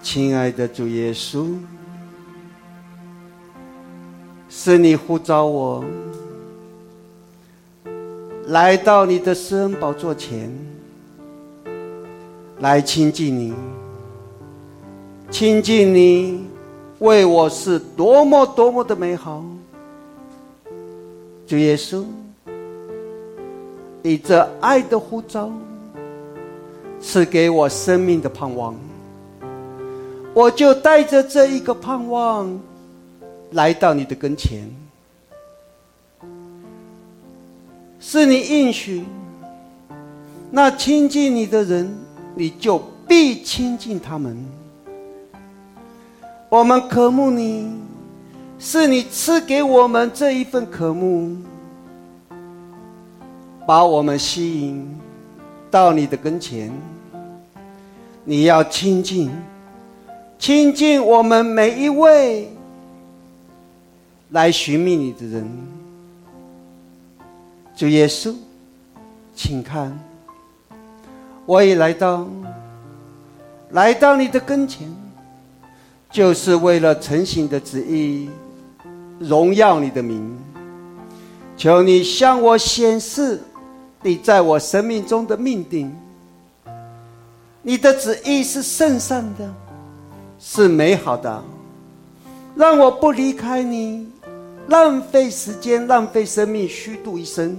亲爱的主耶稣，是你呼召我来到你的施恩宝座前，来亲近你。亲近你为我是多么多么的美好。主耶稣，你这爱的呼召赐给我生命的盼望，我就带着这一个盼望来到你的跟前。是你应许，那亲近你的人，你就必亲近他们。我们渴慕你，是你赐给我们这一份渴慕，把我们吸引到你的跟前。你要亲近我们每一位来寻觅你的人。主耶稣，请看，我已来到你的跟前，就是为了承行的旨意，荣耀你的名。求你向我显示你在我生命中的命定。你的旨意是圣善的，是美好的，让我不离开你，浪费时间，浪费生命，虚度一生。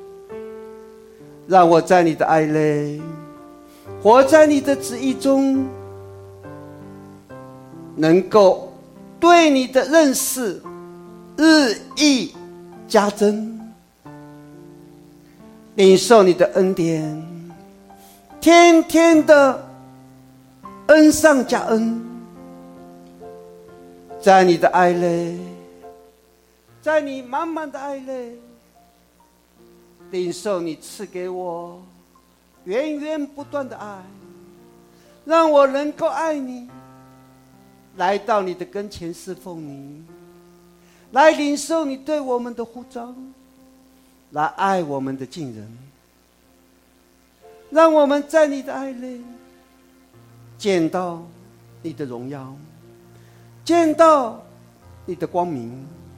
让我在你的爱内，活在你的旨意中，能够对你的认识日益加增，领受你的恩典，天天的恩上加恩。在你的爱内，在你满满的爱内，领受你赐给我源源不断的爱，让我能够爱你，来到你的跟前侍奉你，来领受你对我们的呼召，来爱我们的近人。让我们在你的爱内见到你的荣耀，见到你的光明，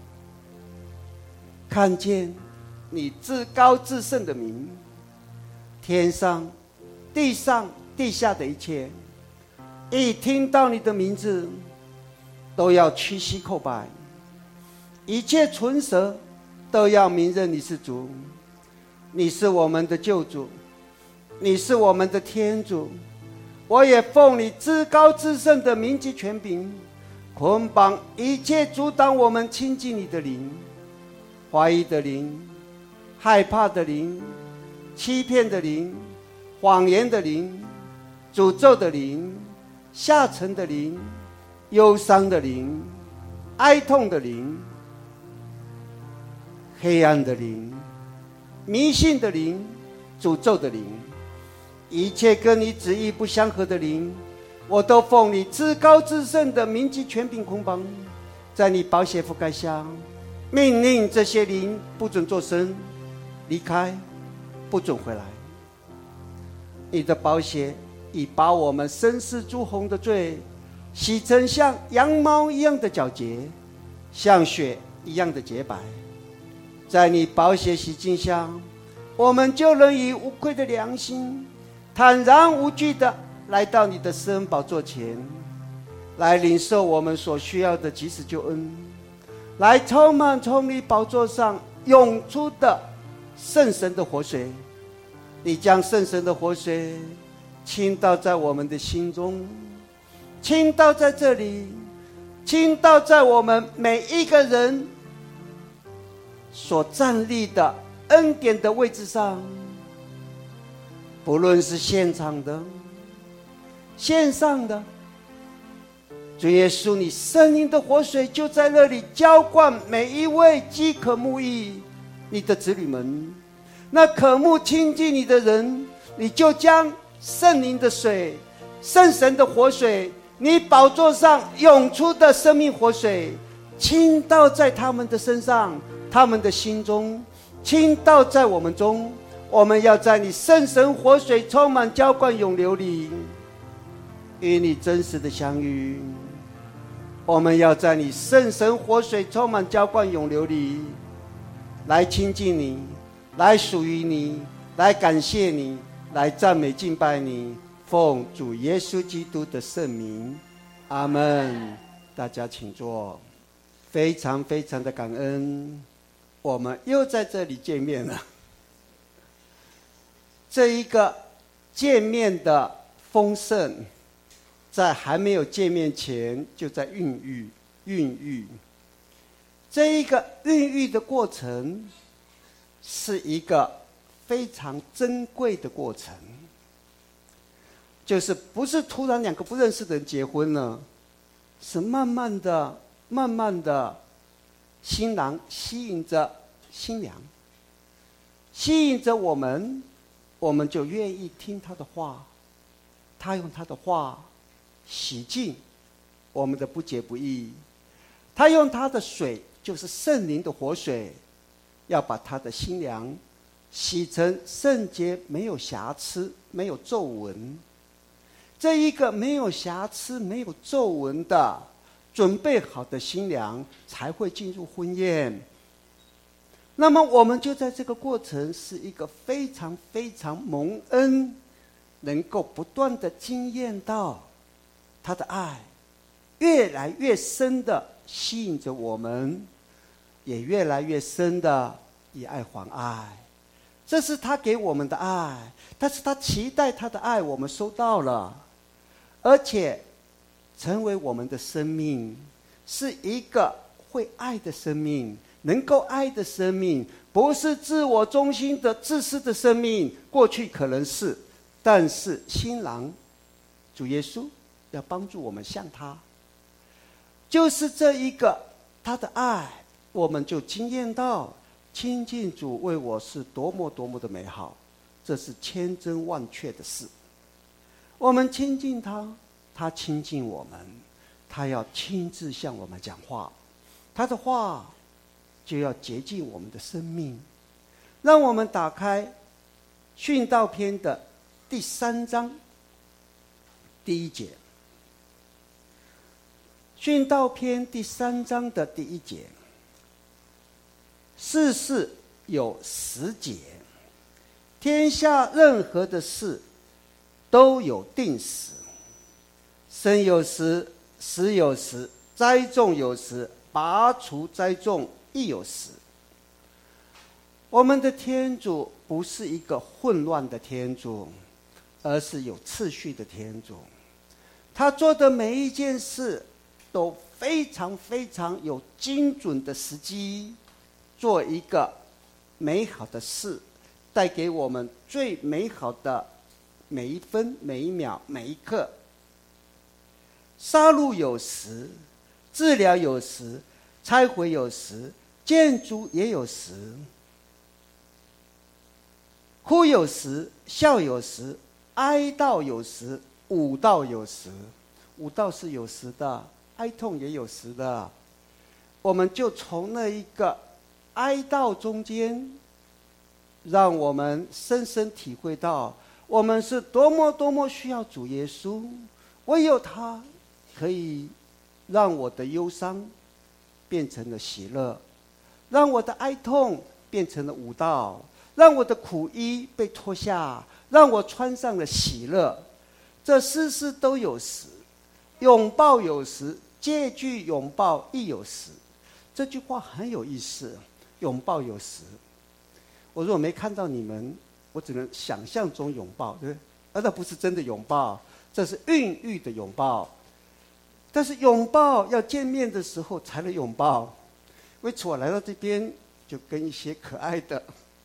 看见你至高至圣的名。天上地上地下的一切，一听到你的名字，都要屈膝叩拜，一切唇舌都要明认你是主。你是我们的救主，你是我们的天主。我也奉你至高至圣的名及权柄，捆绑一切阻挡我们亲近你的灵，怀疑的灵，害怕的灵，欺骗的灵，谎言的灵，诅咒的灵，下沉的灵，忧伤的灵，哀痛的灵，黑暗的灵，迷信的灵，诅咒的灵，一切跟你旨意不相合的灵，我都奉你至高至圣的名及权柄捆绑，在你宝血覆盖下，命令这些灵不准作声，离开，不准回来。你的宝血已把我们深似朱红的罪洗成像羊毛一样的皎洁，像雪一样的洁白。在你宝血洗净下，我们就能以无愧的良心，坦然无惧的来到你的施恩宝座前，来领受我们所需要的及时救恩，来充满从你宝座上涌出的圣神的活水。你将圣神的活水倾倒在我们的心中，倾倒在这里，倾倒在我们每一个人所站立的恩典的位置上，不论是现场的线上的。主耶稣，你圣灵的活水就在那里浇灌每一位饥渴慕义你的子女们。那渴慕亲近你的人，你就将圣灵的水，圣神的活水，你宝座上涌出的生命活水，倾倒在他们的身上，他们的心中，倾倒在我们中。我们要在你圣神活水充满浇灌涌流里， 与你真实的相遇。我们要在你圣神活水充满浇灌涌流里，来亲近你，来属于你，来感谢你，来赞美敬拜你，奉主耶稣基督的圣名，阿们。大家请坐。非常非常的感恩，我们又在这里见面了。这一个见面的丰盛，在还没有见面前就在孕育。这一个孕育的过程是一个非常珍贵的过程，就是不是突然两个不认识的人结婚了，是慢慢的新郎吸引着新娘，吸引着我们就愿意听他的话，他用他的话洗净我们的不洁不义，他用他的水，就是圣灵的活水，要把他的新娘洗成圣洁，没有瑕疵，没有皱纹。这一个没有瑕疵没有皱纹的准备好的新娘才会进入婚宴。那么我们就在这个过程是一个非常非常蒙恩，能够不断的经验到他的爱越来越深的吸引着我们，也越来越深的以爱还爱。这是他给我们的爱，但是他期待他的爱我们收到了，而且成为我们的生命，是一个会爱的生命，能够爱的生命，不是自我中心的自私的生命。过去可能是，但是新郎主耶稣要帮助我们像他，就是这一个他的爱，我们就经验到亲近主为我是多么多么的美好，这是千真万确的事。我们亲近他，他亲近我们，他要亲自向我们讲话，他的话就要洁净我们的生命。让我们打开训道篇的第3章第1节。训道篇第3章的第1节，世事有时节，天下任何的事都有定时，生有时，死有时，栽种有时，拔除栽种亦有时。我们的天主不是一个混乱的天主，而是有次序的天主。他做的每一件事都非常非常有精准的时机，做一个美好的事，带给我们最美好的每一分每一秒每一刻。杀戮有时，治疗有时，拆毁有时，建筑也有时，哭有时，笑有时，哀悼有时，舞蹈有时。舞蹈是有时的，哀痛也有时的。我们就从那一个哀悼中间，让我们深深体会到我们是多么多么需要主耶稣，唯有他可以让我的忧伤变成了喜乐，让我的哀痛变成了舞蹈，让我的苦衣被脱下，让我穿上了喜乐。这事事都有时，拥抱有时，借据拥抱亦有时。这句话很有意思，拥抱有时。我如果没看到你们，我只能想象中拥抱，对不对？而那不是真的拥抱，这是孕育的拥抱。但是拥抱要见面的时候才能拥抱。为此我来到这边，就跟一些可爱的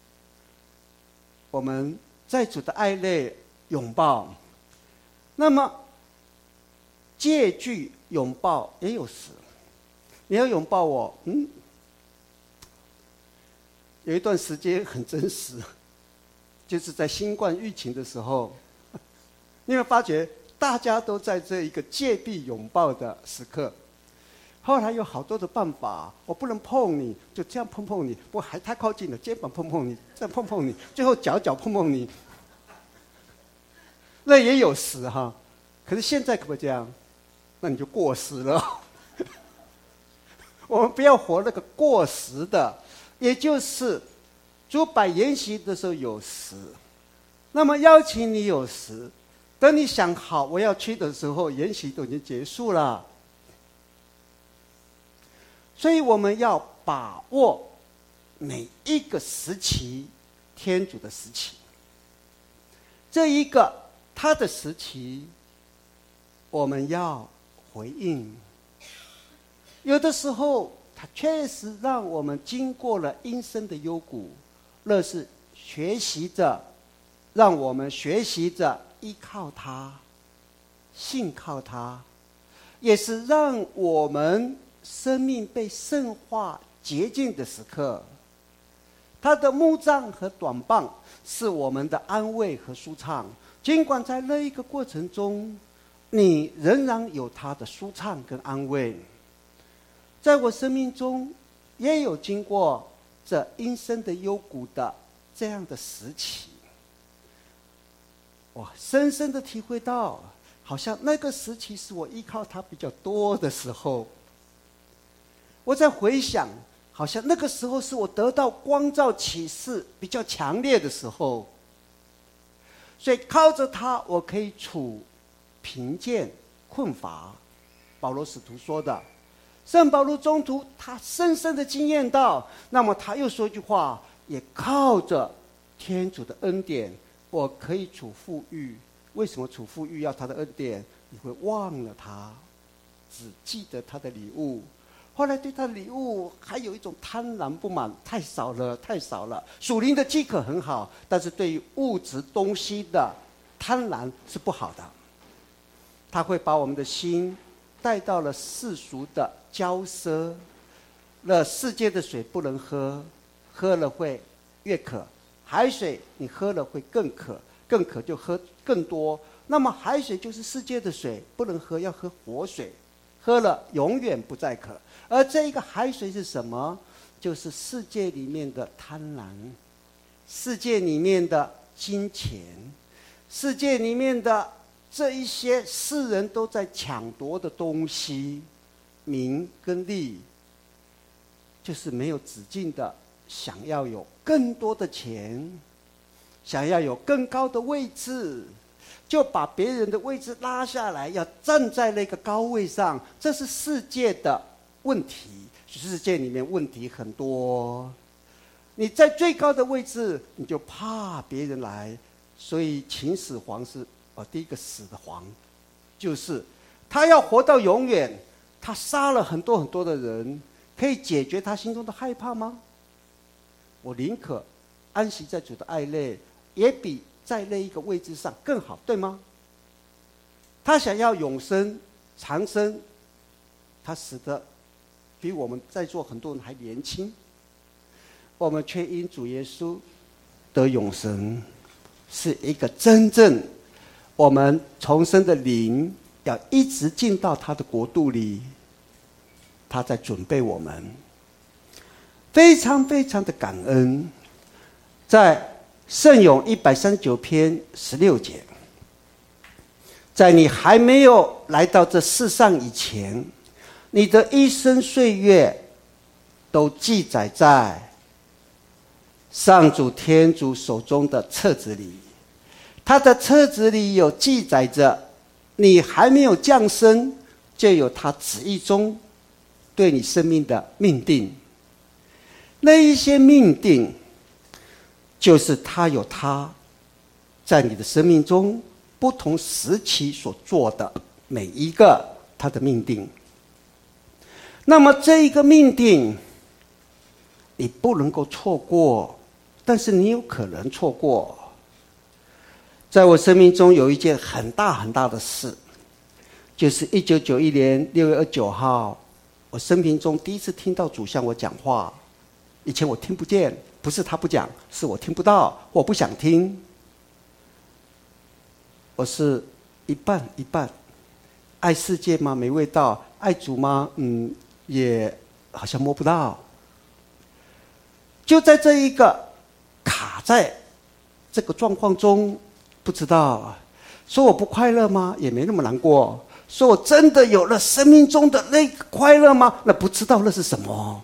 我们在主的爱内拥抱。那么借据拥抱也有时，你要拥抱我，有一段时间很真实，就是在新冠疫情的时候，你会发觉大家都在这一个戒避拥抱的时刻。后来有好多的办法，我不能碰你，就这样碰碰你，不还太靠近了，肩膀碰碰你，再碰碰你，最后脚碰碰你，那也有时哈。 可是现在可不可以这样？那你就过时了。我们不要活那个过时的，也就是主摆筵席的时候有时，那么邀请你有时，等你想好我要去的时候，筵席都已经结束了。所以我们要把握每一个时期，天主的时期。这一个他的时期，我们要回应。有的时候他确实让我们经过了阴森的幽谷，那是学习着，让我们学习着依靠他，信靠他，也是让我们生命被圣化洁净的时刻。他的木杖和短棒是我们的安慰和舒畅，尽管在那一个过程中，你仍然有他的舒畅跟安慰。在我生命中也有经过这阴森的幽谷的这样的时期，我深深的体会到，好像那个时期是我依靠他比较多的时候。我在回想，好像那个时候是我得到光照启示比较强烈的时候，所以靠着他我可以处贫贱困乏。保罗使徒说的，圣保罗中途他深深的经验到，那么他又说一句话，也靠着天主的恩典，我可以处富裕。为什么处富裕要他的恩典？你会忘了他，只记得他的礼物。后来对他的礼物还有一种贪婪不满，太少了，太少了。属灵的饥渴很好，但是对于物质东西的贪婪是不好的。他会把我们的心带到了世俗的骄奢，那世界的水不能喝，喝了会越渴；海水你喝了会更渴，更渴就喝更多。那么海水就是世界的水，不能喝，要喝活水，喝了永远不再渴。而这一个海水是什么？就是世界里面的贪婪，世界里面的金钱，世界里面的这一些世人都在抢夺的东西，名跟利，就是没有止境的想要有更多的钱，想要有更高的位置，就把别人的位置拉下来，要站在那个高位上。这是世界的问题，世界里面问题很多。你在最高的位置，你就怕别人来，所以秦始皇是第一个死的皇，就是他要活到永远，他杀了很多很多的人，可以解决他心中的害怕吗？我宁可安息在主的爱内，也比在那一个位置上更好，对吗？他想要永生长生，他死得比我们在座很多人还年轻，我们却因主耶稣得永生，是一个真正我们重生的灵，要一直进到他的国度里，他在准备我们。非常非常的感恩。在圣咏139篇16节，在你还没有来到这世上以前，你的一生岁月都记载在上主天主手中的册子里。他的册子里有记载着你还没有降生，就有他旨意中对你生命的命定。那一些命定，就是他有他在你的生命中不同时期所做的每一个他的命定。那么这一个命定你不能够错过，但是你有可能错过。在我生命中有一件很大很大的事，就是1991年6月29号，我生命中第一次听到主向我讲话。以前我听不见，不是他不讲，是我听不到，我不想听。我是一半一半，爱世界吗？没味道。爱主吗？也好像摸不到。就在这一个卡在这个状况中，不知道。 说我不快乐吗？也没那么难过。说我真的有了生命中的那个快乐吗？那不知道那是什么。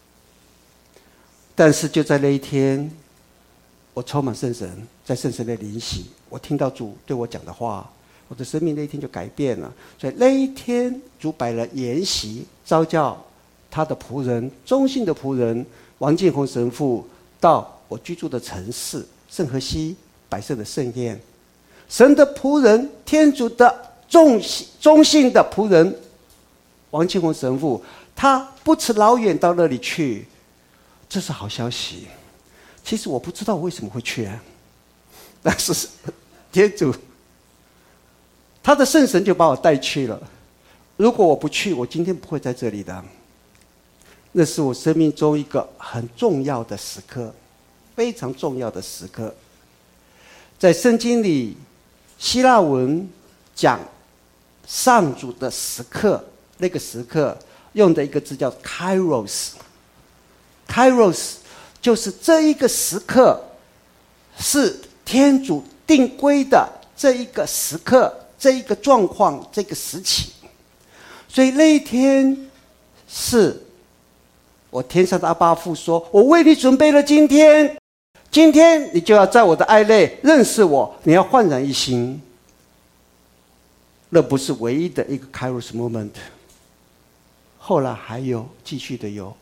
但是就在那一天，我充满圣神，在圣神的灵洗，我听到主对我讲的话，我的生命那一天就改变了。所以那一天，主摆了筵席，召叫他的仆人，忠信的仆人王建宏神父到我居住的城市圣荷西摆设的盛宴。神的仆人，天主的忠信的仆人王建宏神父，他不辞老远到那里去，这是好消息。其实我不知道我为什么会去但是天主他的圣神就把我带去了。如果我不去，我今天不会在这里的。那是我生命中一个很重要的时刻，非常重要的时刻。在圣经里，希腊文讲上主的时刻，那个时刻用的一个字叫 Kairos。Kairos 就是这一个时刻是天主定规的这一个时刻，这一个状况，这个时期。所以那一天是我天上的阿爸父说，我为你准备了今天，今天你就要在我的爱内认识我，你要焕然一新。那不是唯一的一个 Kairos moment， 后来还有继续的有。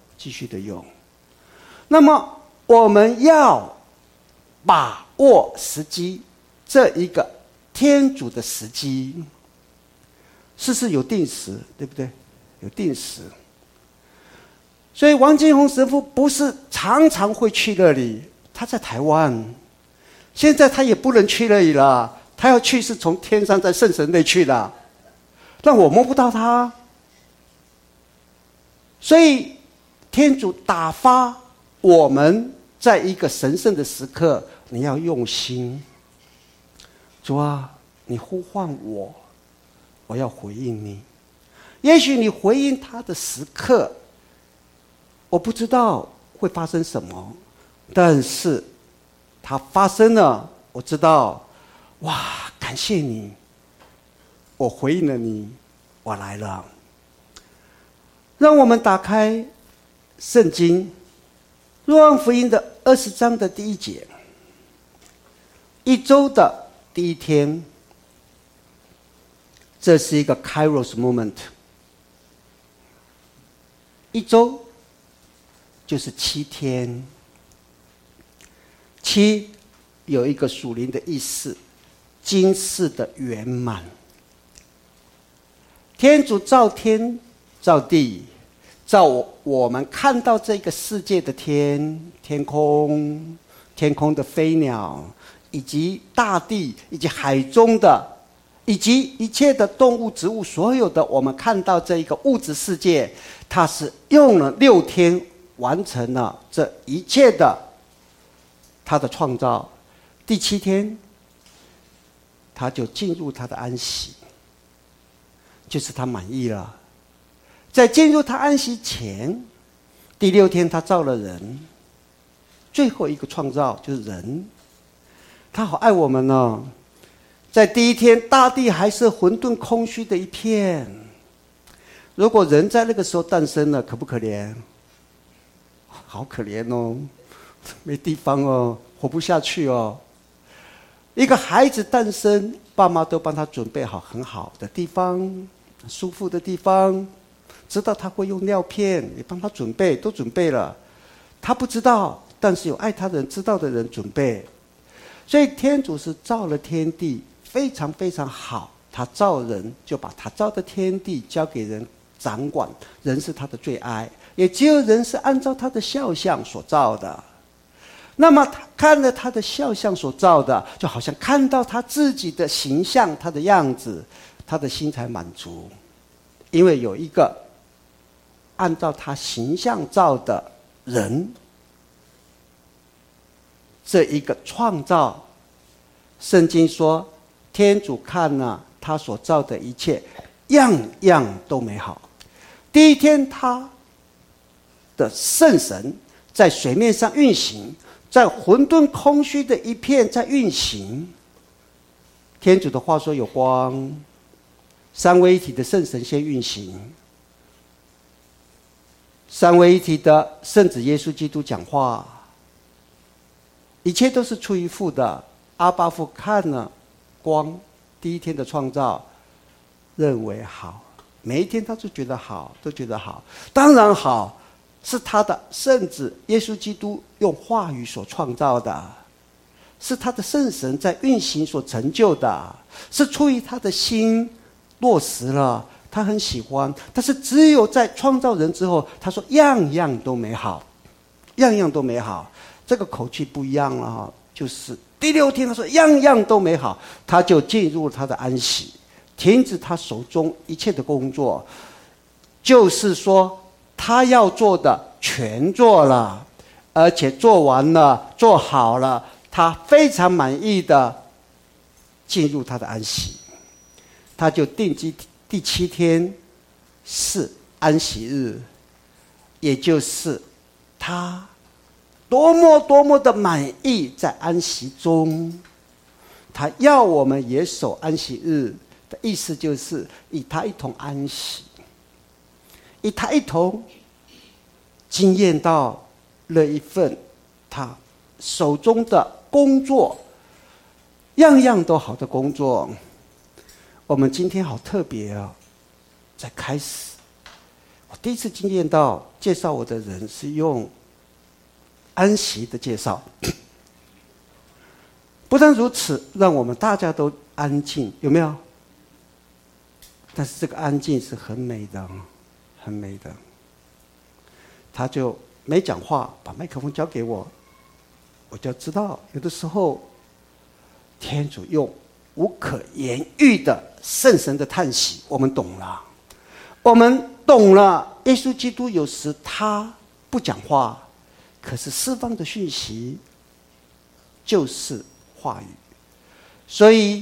那么我们要把握时机，这一个天主的时机，事事有定时，对不对？有定时。所以王金宏神父不是常常会去那里，他在台湾，现在他也不能去那里了，他要去是从天上在圣神内去的，但我摸不到他。所以天主打发我们在一个神圣的时刻，你要用心。主啊，你呼唤我，我要回应你。也许你回应他的时刻，我不知道会发生什么，但是它发生了，我知道，哇，感谢你，我回应了你，我来了。让我们打开圣经若望福音的20章的第1节，一周的第一天，这是一个 Kairos moment。一周就是7天，7有一个属灵的意思，今世的圆满。天主造天造地，造我们看到这个世界的天空的飞鸟，以及大地，以及海中的，以及一切的动物植物，所有的我们看到这一个物质世界，它是用了6天完成了这一切的它的创造。第7天他就进入他的安息，就是他满意了。在进入他安息前，第6天他造了人，最后一个创造就是人。他好爱我们呢。在第1天，大地还是混沌空虚的一片。如果人在那个时候诞生了，可不可怜？好可怜哦，没地方哦，活不下去哦。一个孩子诞生，爸妈都帮他准备好很好的地方，舒服的地方，知道他会用尿片，也帮他准备，都准备了。他不知道，但是有爱他的人，知道的人准备。所以天主是造了天地，非常非常好。他造人，就把他造的天地交给人掌管，人是他的最爱，也只有人是按照他的肖像所造的。那么他看了他的肖像所造的，就好像看到他自己的形象，他的样子，他的心才满足。因为有一个按照他形象造的人，这一个创造，圣经说天主看了他所造的一切，样样都美好。第1天他的圣神在水面上运行，在混沌空虚的一片在运行。 天主的话说有光，三位一体的圣神先运行，三位一体的圣子耶稣基督讲话，一切都是出于父的。阿爸父看了光，第一天的创造，认为好，每一天他都觉得好，都觉得好，当然好，是他的圣子耶稣基督用话语所创造的，是他的圣神在运行所成就的，是出于他的心落实了，他很喜欢。但是只有在创造人之后，他说样样都美好，样样都美好，这个口气不一样了哈，就是第6天他说样样都美好，他就进入他的安息，停止他手中一切的工作，就是说他要做的全做了，而且做完了，做好了，他非常满意的进入他的安息。他就定基第7天是安息日，也就是他多么的满意在安息中。他要我们也守安息日的意思，就是与他一同安息，与他一同经验到了一份他手中的工作，样样都好的工作。我们今天好特别啊！在开始，我第一次经验到介绍我的人是用安息的介绍。不但如此，让我们大家都安静，有没有？但是这个安静是很美的，很美的。他就没讲话，把麦克风交给我，我就知道，有的时候天主用无可言喻的圣神的叹息，我们懂了，我们懂了。耶稣基督有时他不讲话，可是释放的讯息就是话语，所以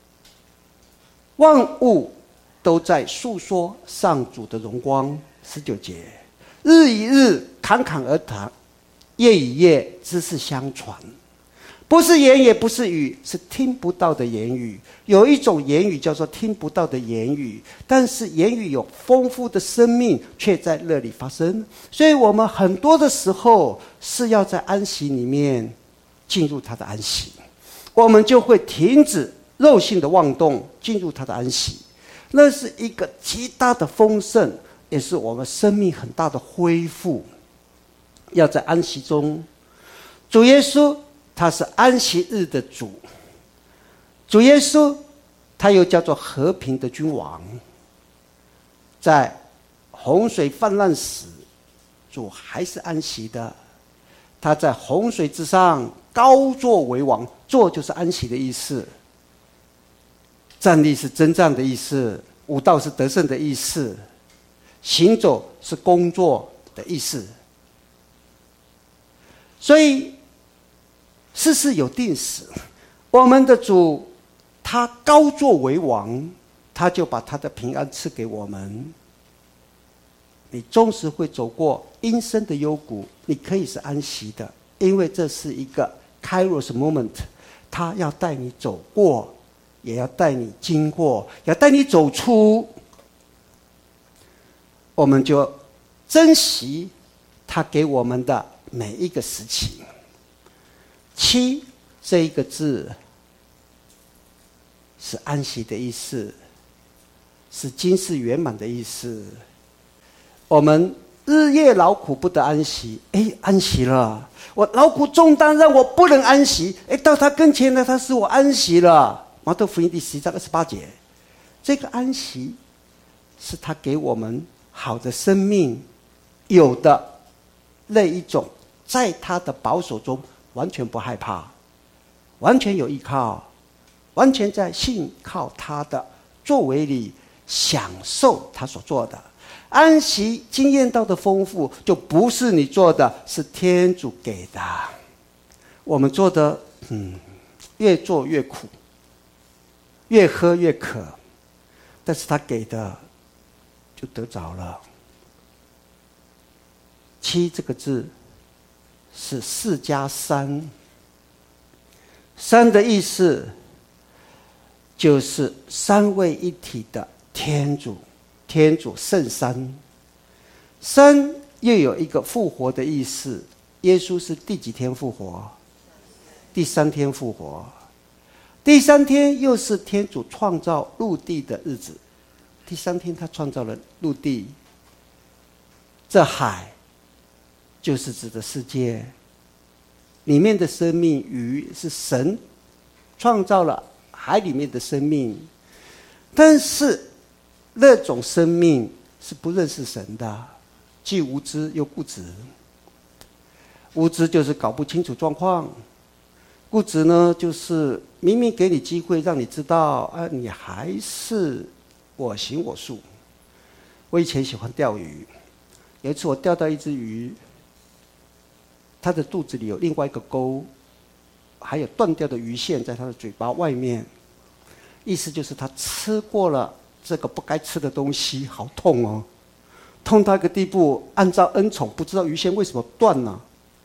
万物都在述说上主的荣光。19节，日与日侃侃而谈，夜与夜知识相传。不是言也不是语，是听不到的言语。有一种言语叫做听不到的言语，但是言语有丰富的生命，却在那里发生。所以我们很多的时候是要在安息里面进入他的安息，我们就会停止肉性的妄动，进入他的安息。那是一个极大的丰盛，也是我们生命很大的恢复。要在安息中，主耶稣他是安息日的主，主耶稣他又叫做和平的君王。在洪水泛滥时，主还是安息的，他在洪水之上高坐为王，坐就是安息的意思，站立是征战的意思，舞蹈是得胜的意思，行走是工作的意思。所以事事有定时，我们的主他高坐为王，他就把他的平安赐给我们。你纵使会走过阴森的幽谷，你可以是安息的，因为这是一个 Kairos moment， 他要带你走过，也要带你经过，要带你走出。我们就珍惜他给我们的每一个时期。7这一个字是安息的意思，是今世圆满的意思。我们日夜劳苦不得安息，安息了，我劳苦重担让我不能安息，到他跟前呢，他使我安息了。马太福音第11章28节，这个安息是他给我们好的生命，有的那一种，在他的保守中完全不害怕，完全有依靠，完全在信靠他的作为里享受他所做的。安息经验到的丰富，就不是你做的，是天主给的。我们做的越做越苦，越喝越渴，但是他给的就得着了。7这个字是4+3，3的意思就是三位一体的天主，天主圣三。三又有一个复活的意思，耶稣是第几天复活？第三天复活。第三天又是天主创造陆地的日子，第三天他创造了陆地，这海就是指的世界里面的生命，鱼是神创造了海里面的生命，但是那种生命是不认识神的，既无知又固执。无知就是搞不清楚状况，固执呢就是明明给你机会让你知道，你还是我行我素。我以前喜欢钓鱼，有一次我钓到一只鱼，它的肚子里有另外一个钩，还有断掉的鱼线在它的嘴巴外面，意思就是它吃过了这个不该吃的东西，好痛哦，痛到一个地步，按照恩宠不知道鱼线为什么断了，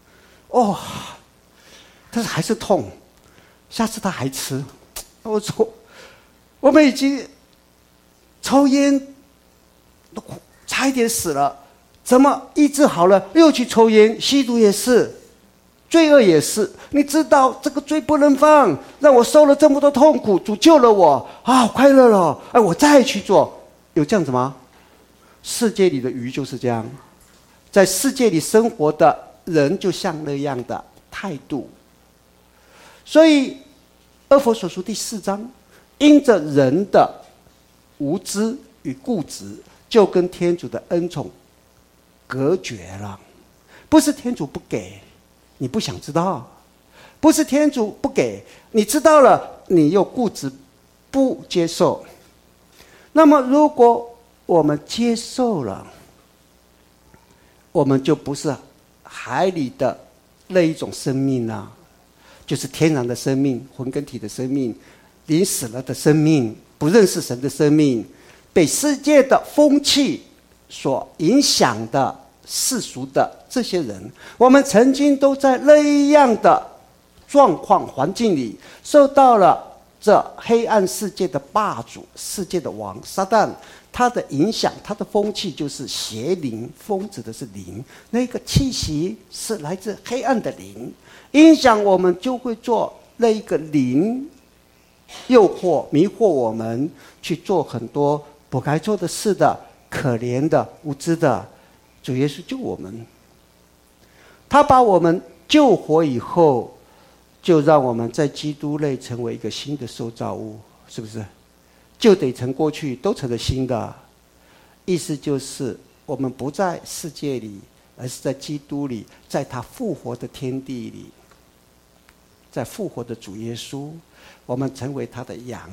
但是还是痛，下次他还吃。我说我们已经抽烟差一点死了，怎么医治好了又去抽烟？吸毒也是，罪恶也是，你知道这个罪不能放，让我受了这么多痛苦，主救了我好快乐了，我再去做。有这样子吗？世界里的鱼就是这样，在世界里生活的人就像那样的态度。所以阿佛所书第4章，因着人的无知与固执，就跟天主的恩宠隔绝了。不是天主不给，你不想知道；不是天主不给，你知道了，你又固执不接受。那么如果我们接受了，我们就不是海里的那一种生命了，就是天然的生命，魂跟体的生命，临死了的生命，不认识神的生命，被世界的风气所影响的世俗的这些人，我们曾经都在那样的状况环境里，受到了这黑暗世界的霸主，世界的王撒旦，他的影响，他的风气就是邪灵，风指的是灵，那个气息是来自黑暗的灵，影响我们就会做那一个灵诱惑迷惑我们去做很多不该做的事的，可怜的无知的。主耶稣救我们，他把我们救活以后，就让我们在基督内成为一个新的受造物，是不是？就得成过去都成了新的，意思就是我们不在世界里，而是在基督里，在他复活的天地里，在复活的主耶稣，我们成为他的羊，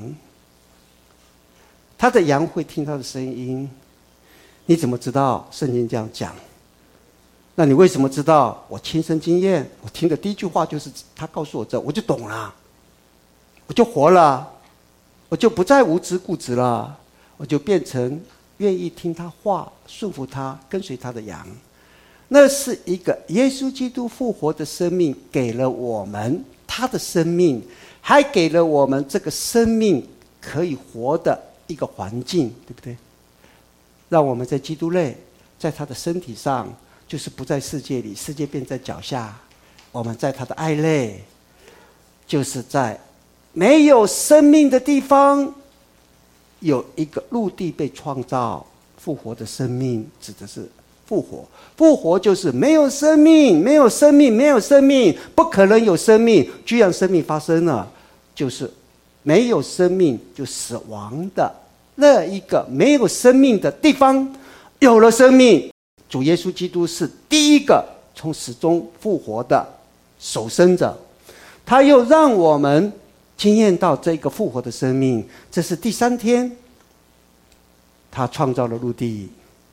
他的羊会听他的声音。你怎么知道？圣经这样讲。那你为什么知道？我亲身经验，我听的第一句话就是他告诉我这，我就懂了，我就活了，我就不再无知固执了，我就变成愿意听他话，顺服他，跟随他的羊。那是一个耶稣基督复活的生命，给了我们他的生命，还给了我们这个生命可以活的一个环境，对不对？让我们在基督内，在他的身体上，就是不在世界里，世界便在脚下。我们在他的爱内，就是在没有生命的地方，有一个陆地被创造，复活的生命，指的是复活。复活就是没有生命，没有生命，没有生命，不可能有生命。居然生命发生了，就是没有生命就死亡的那一个没有生命的地方有了生命。主耶稣基督是第一个从死中复活的首生者，他又让我们经验到这个复活的生命。这是第3天他创造了陆地。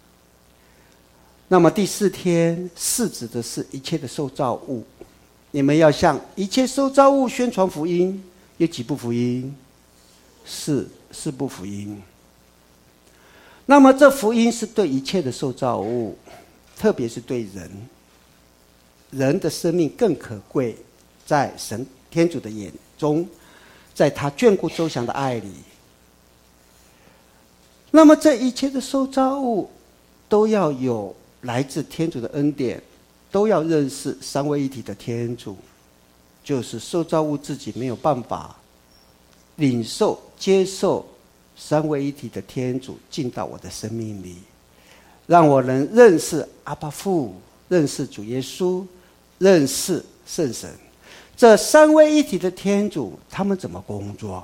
那么第4天是指的是一切的受造物，你们要向一切受造物宣传福音。有几部福音？4部福音。那么这福音是对一切的受造物，特别是对人，人的生命更可贵，在神天主的眼中， 在他眷顾周详的爱里。那么这一切的受造物都要有来自天主的恩典，都要认识三位一体的天主，就是受造物自己没有办法领受接受三位一体的天主进到我的生命里，让我能认识阿爸父，认识主耶稣，认识圣神。这三位一体的天主他们怎么工作？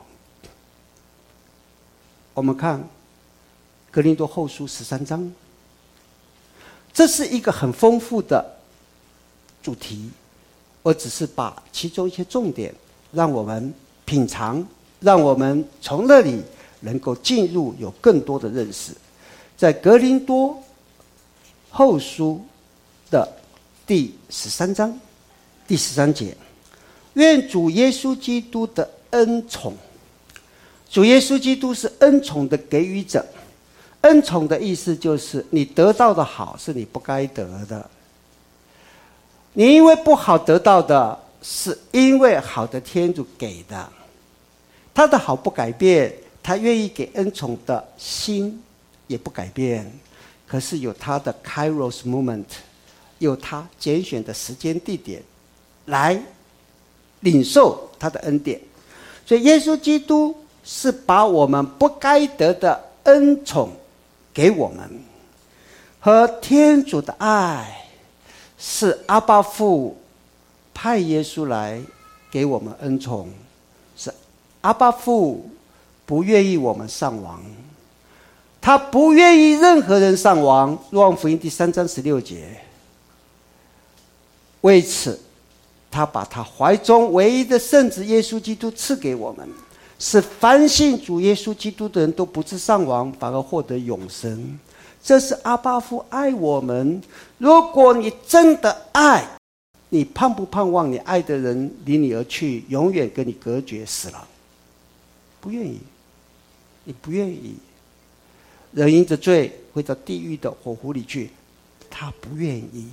我们看哥林多后书13章，这是一个很丰富的主题，我只是把其中一些重点让我们品尝，让我们从那里能够进入有更多的认识。在哥林多后书的第13章第13节，愿主耶稣基督的恩宠，主耶稣基督是恩宠的给予者。恩宠的意思就是你得到的好是你不该得的，你因为不好得到的，是因为好的天主给的。他的好不改变，他愿意给恩宠的心也不改变，可是有他的 Kairos moment， 有他拣选的时间地点来领受他的恩典。所以耶稣基督是把我们不该得的恩宠给我们，和天主的爱是阿爸父派耶稣来给我们恩宠，是阿爸父不愿意我们丧亡，他不愿意任何人丧亡。若望福音第3章16节，为此他把他怀中唯一的圣子耶稣基督赐给我们，使凡信主耶稣基督的人都不致丧亡，反而获得永生。这是阿爸父爱我们。如果你真的爱，你盼不盼望你爱的人离你而去，永远跟你隔绝死了？不愿意，你不愿意。人因着罪会到地狱的火湖里去，他不愿意。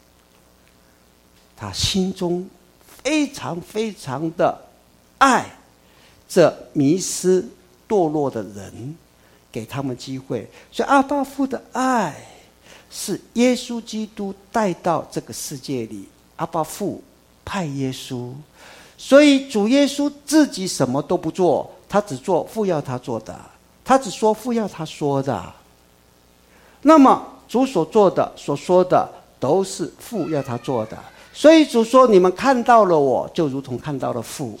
他心中非常非常的爱这迷失堕落的人，给他们机会。所以阿爸父的爱是耶稣基督带到这个世界里，阿爸父派耶稣，所以主耶稣自己什么都不做，他只做父要他做的，他只说父要他说的。那么主所做的所说的都是父要他做的，所以主说你们看到了我，就如同看到了父。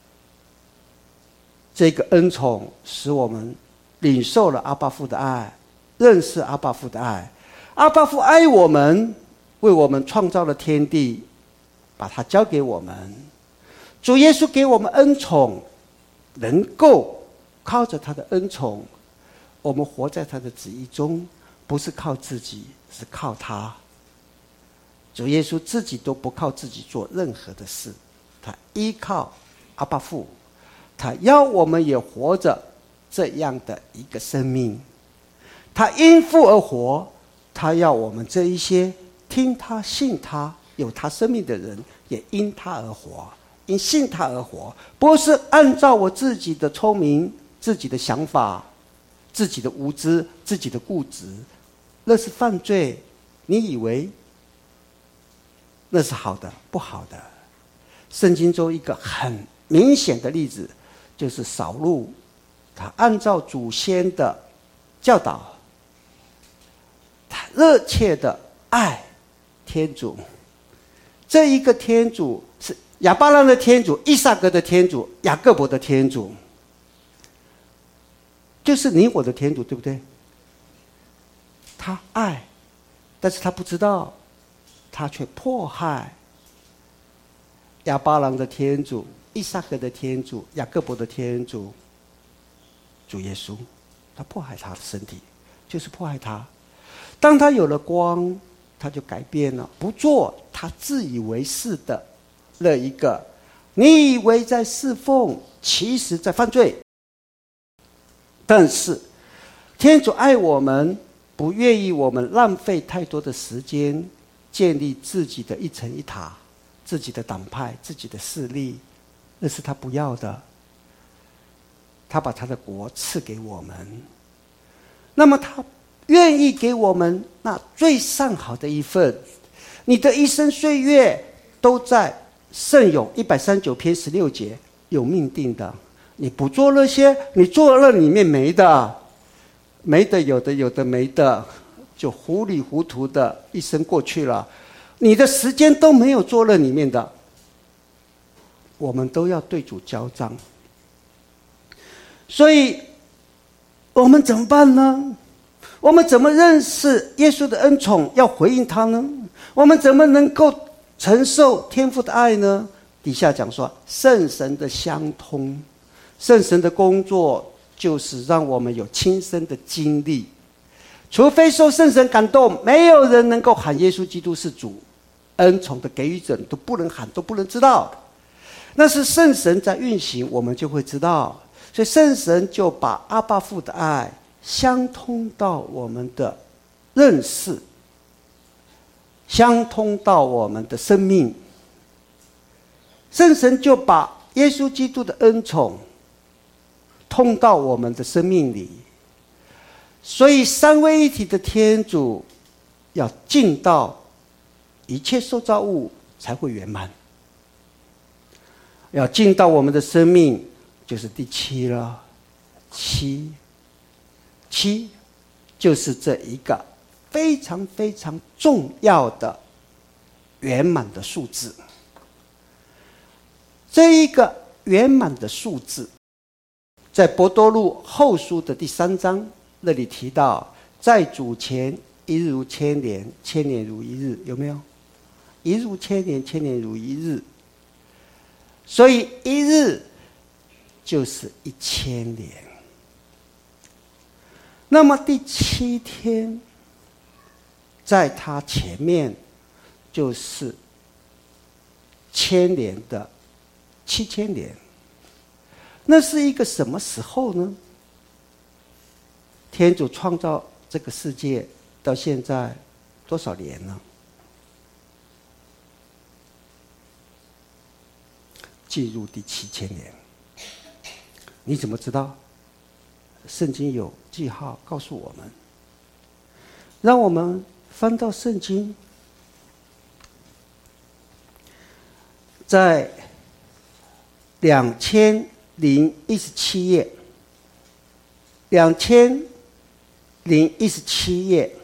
这个恩宠使我们领受了阿爸父的爱，认识阿爸父的爱。阿爸父爱我们，为我们创造了天地，把它交给我们。主耶稣给我们恩宠，能够靠着他的恩宠，我们活在他的旨意中，不是靠自己，是靠他。主耶稣自己都不靠自己做任何的事，他依靠阿爸父，他要我们也活着这样的一个生命。他因父而活，他要我们这一些听他信他有他生命的人也因他而活，因信他而活，不是按照我自己的聪明、自己的想法、自己的无知、自己的固执，那是犯罪。你以为那是好的？不好的。圣经中一个很明显的例子就是扫路，他按照祖先的教导，他热切的爱天主。这一个天主是亚巴郎的天主、以撒格的天主、雅各伯的天主，就是你我的天主，对不对？他爱，但是他不知道，他却迫害亚巴郎的天主、以撒格的天主、雅各伯的天主，主耶稣。他迫害他的身体，就是迫害他。当他有了光，他就改变了，不做他自以为是的那一个，你以为在侍奉，其实在犯罪。但是天主爱我们，不愿意我们浪费太多的时间建立自己的一层一塔，自己的党派、自己的势力，那是他不要的。 他把他的国赐给我们。那么他愿意给我们那最上好的一份。你的一生岁月都在圣咏139篇16节有命定的。你不做那些，你做了里面没的，没的有的，有的没的，就糊里糊涂的一生过去了。你的时间都没有做了里面的，我们都要对主交账。所以我们怎么办呢？我们怎么认识耶稣的恩宠，要回应他呢？我们怎么能够承受天父的爱呢？底下讲说圣神的相通，圣神的工作就是让我们有亲身的经历。除非受圣神感动，没有人能够喊耶稣基督是主。恩宠的给予者都不能喊，都不能知道。那是圣神在运行，我们就会知道。所以圣神就把阿爸父的爱相通到我们的认识，相通到我们的生命。圣神就把耶稣基督的恩宠通到我们的生命里。所以三位一体的天主要进到一切受造物才会圆满，要进到我们的生命，就是第七了。七就是这一个非常非常重要的圆满的数字。这一个圆满的数字在伯多禄后书的第3章那里提到，在主前一日如千年，千年如一日，有没有？一日如千年，千年如一日。所以一日就是1000年。那么第7天在它前面就是1000年的7000年。那是一个什么时候呢？天主创造这个世界到现在多少年呢？进入第7000年。你怎么知道？圣经有记号告诉我们。让我们翻到圣经，在2017页，2017页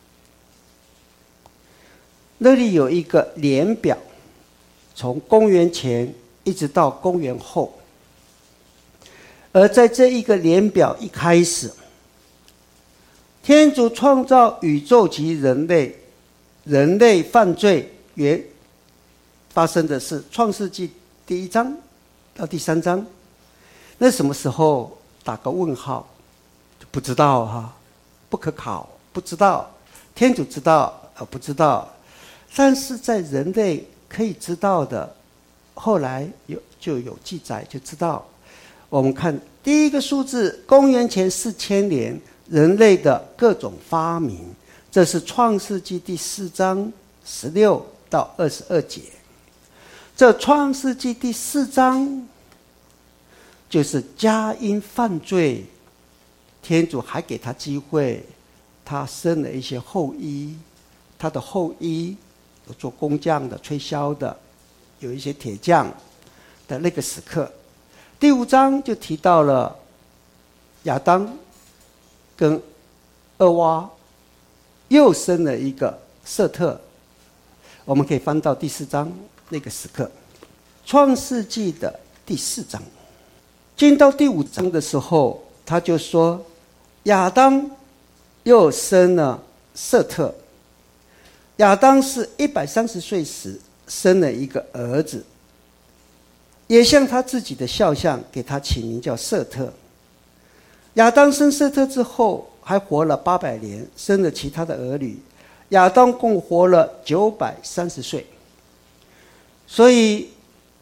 那里有一个年表，从公元前一直到公元后。而在这一个年表一开始，天主创造宇宙及人类，人类犯罪发生的是创世纪第1章到第3章。那什么时候？打个问号，不知道哈，不可考，不知道。天主知道，不知道。但是在人类可以知道的，后来就有记载，就知道。我们看第一个数字，公元前4000年，人类的各种发明，这是创世纪第4章16到22节。这创世纪第4章就是佳音犯罪，天主还给他机会，他生了一些后裔，他的后裔有做工匠的、吹箫的，有一些铁匠的那个时刻。第5章就提到了亚当跟厄娃又生了一个瑟特。我们可以翻到第4章那个时刻，创世纪的第4章。进到第5章的时候，他就说亚当又生了瑟特。亚当是130岁时生了一个儿子，也像他自己的肖像，给他起名叫瑟特。亚当生瑟特之后还活了800年，生了其他的儿女。亚当共活了930岁。所以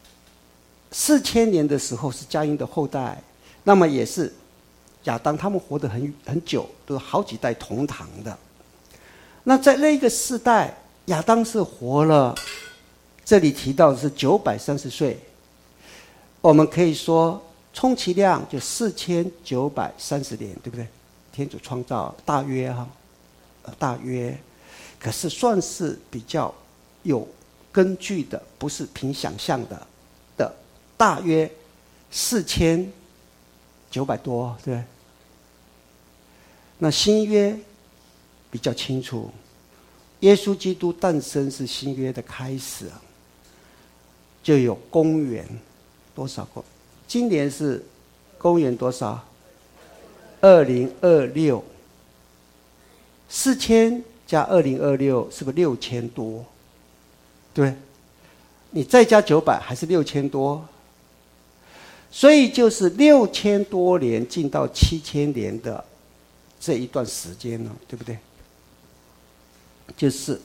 4000年的时候是佳音的后代，那么也是亚当他们活得很久，都是好几代同堂的。那在那个世代，亚当是活了，这里提到的是930岁。我们可以说， 充其量就4930年，对不对？天主创造大约大约，可是算是比较有根据的，不是凭想象的，大约4900多，对不对？那新约比较清楚，耶稣基督诞生是新约的开始就有公元多少个？今年是公元多少？2026，4000加2026是不是6000多？对，你再加900还是6000多，所以就是6000多年进到7000年的这一段时间了，对不对？就是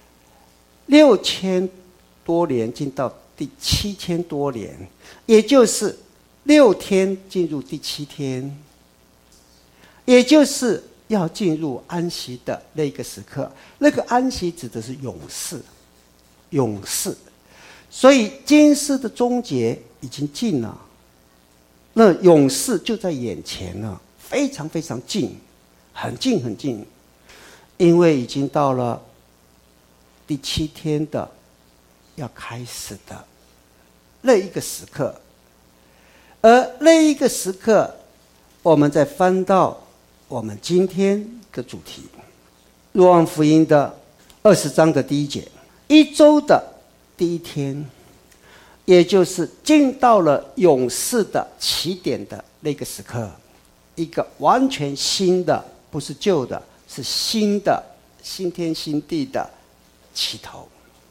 6000多年进到第7000多年，也就是6天进入第7天，也就是要进入安息的那个时刻。那个安息指的是永世，永世。所以今世的终结已经近了，那永世就在眼前了，非常非常近，很近很近。因为已经到了第7天的要开始的那一个时刻，而那一个时刻，我们再翻到我们今天的主题，若望福音的20章的第1节，1周的第1天，也就是进到了永世的起点的那个时刻，一个完全新的，不是旧的，是新的，新天新地的起头。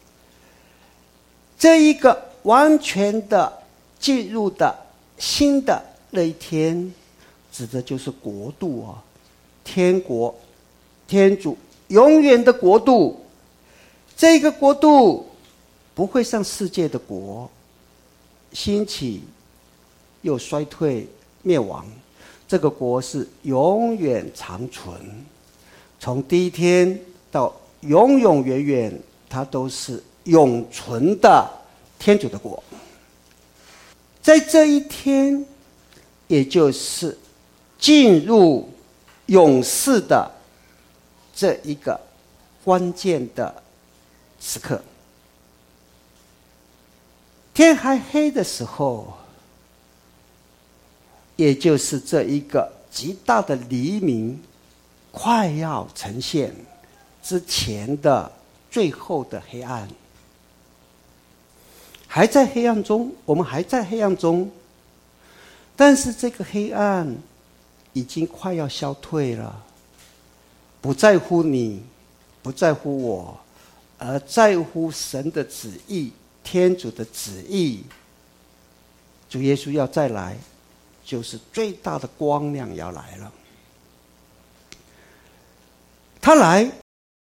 这一个完全的进入的新的那一天，指的就是国度天国，天主永远的国度。这个国度不会像世界的国兴起又衰退灭亡，这个国是永远长存，从第1天到永永远远，它都是永存的天主的国。在这一天，也就是进入永世的这一个关键的时刻，天还黑的时候，也就是这一个极大的黎明快要呈现之前的最后的黑暗。还在黑暗中，我们还在黑暗中，但是这个黑暗已经快要消退了，不在乎你，不在乎我，而在乎神的旨意，天主的旨意。主耶稣要再来，就是最大的光亮要来了。他来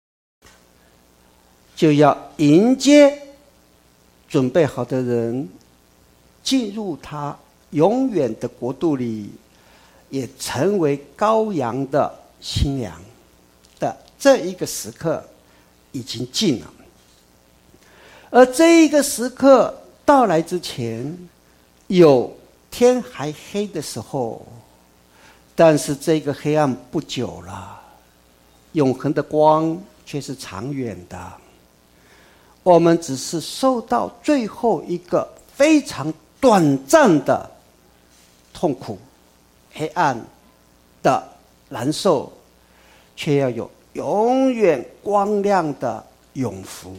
就要迎接准备好的人进入他永远的国度里，也成为羔羊的新娘的这一个时刻已经近了。而这一个时刻到来之前，有天还黑的时候，但是这个黑暗不久了，永恒的光却是长远的。我们只是受到最后一个非常短暂的痛苦、黑暗的难受，却要有永远光亮的永福。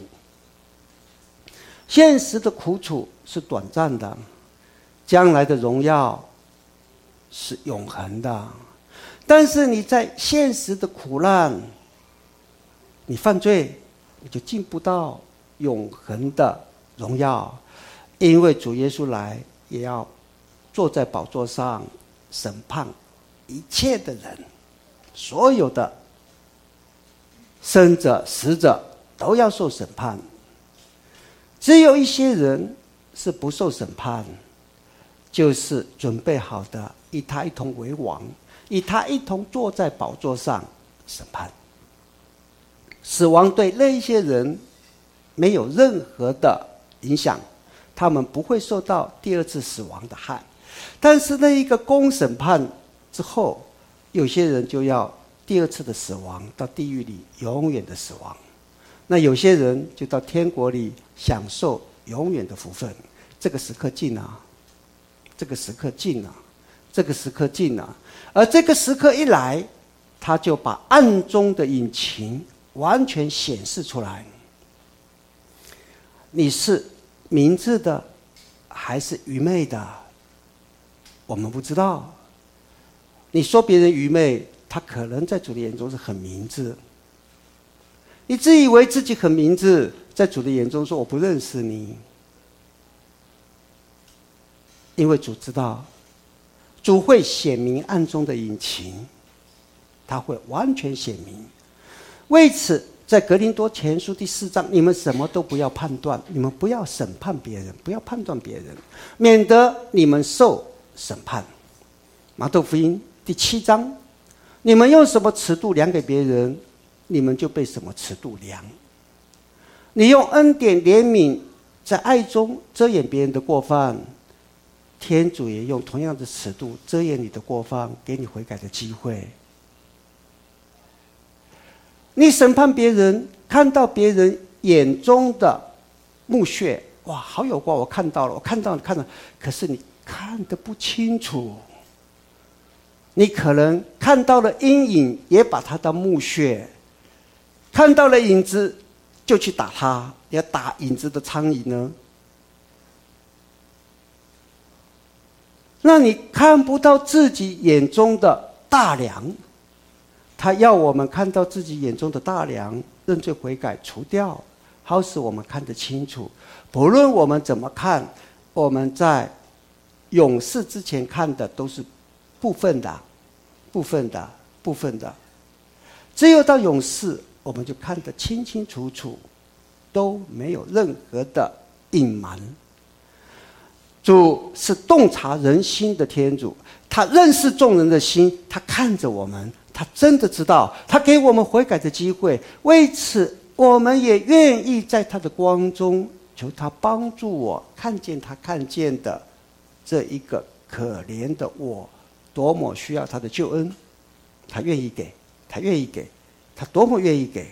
现实的苦楚是短暂的，将来的荣耀是永恒的。但是你在现实的苦难，你犯罪，你就进不到永恒的荣耀，因为主耶稣来也要坐在宝座上审判一切的人，所有的生者死者都要受审判。只有一些人是不受审判，就是准备好的，与他一同为王，与他一同坐在宝座上审判。死亡对那一些人没有任何的影响，他们不会受到第2次死亡的害， 但是那一个公审判之后，有些人就要第二次的死亡，到地狱里永远的死亡。那有些人就到天国里享受永远的福分。这个时刻近了，这个时刻近了，这个时刻近了。而这个时刻一来，他就把暗中的隐情完全显示出来。你是明智的还是愚昧的，我们不知道。你说别人愚昧，他可能在主的眼中是很明智。你自以为自己很明智，在主的眼中说我不认识你。因为主知道，主会显明暗中的隐情，他会完全显明。为此，在格林多前书第4章，你们什么都不要判断，你们不要审判别人，不要判断别人，免得你们受审判。马太福音第7章，你们用什么尺度量给别人，你们就被什么尺度量。你用恩典怜悯，在爱中遮掩别人的过犯，天主也用同样的尺度遮掩你的过犯，给你悔改的机会。你审判别人，看到别人眼中的木屑，哇，好有光，我看到了，我看到了，可是你看得不清楚。你可能看到了阴影，也把它当木屑；看到了影子，就去打它。你要打影子的苍蝇呢？那你看不到自己眼中的大梁，他要我们看到自己眼中的大梁，认罪悔改，除掉，好使我们看得清楚。不论我们怎么看，我们在永世之前看的都是部分的，只有到永世，我们就看得清清楚楚，都没有任何的隐瞒。主是洞察人心的天主，他认识众人的心，他看着我们，他真的知道，他给我们悔改的机会。为此，我们也愿意在他的光中求他帮助我看见他看见的这一个可怜的我，多么需要他的救恩，他愿意给，他愿意给，他多么愿意给。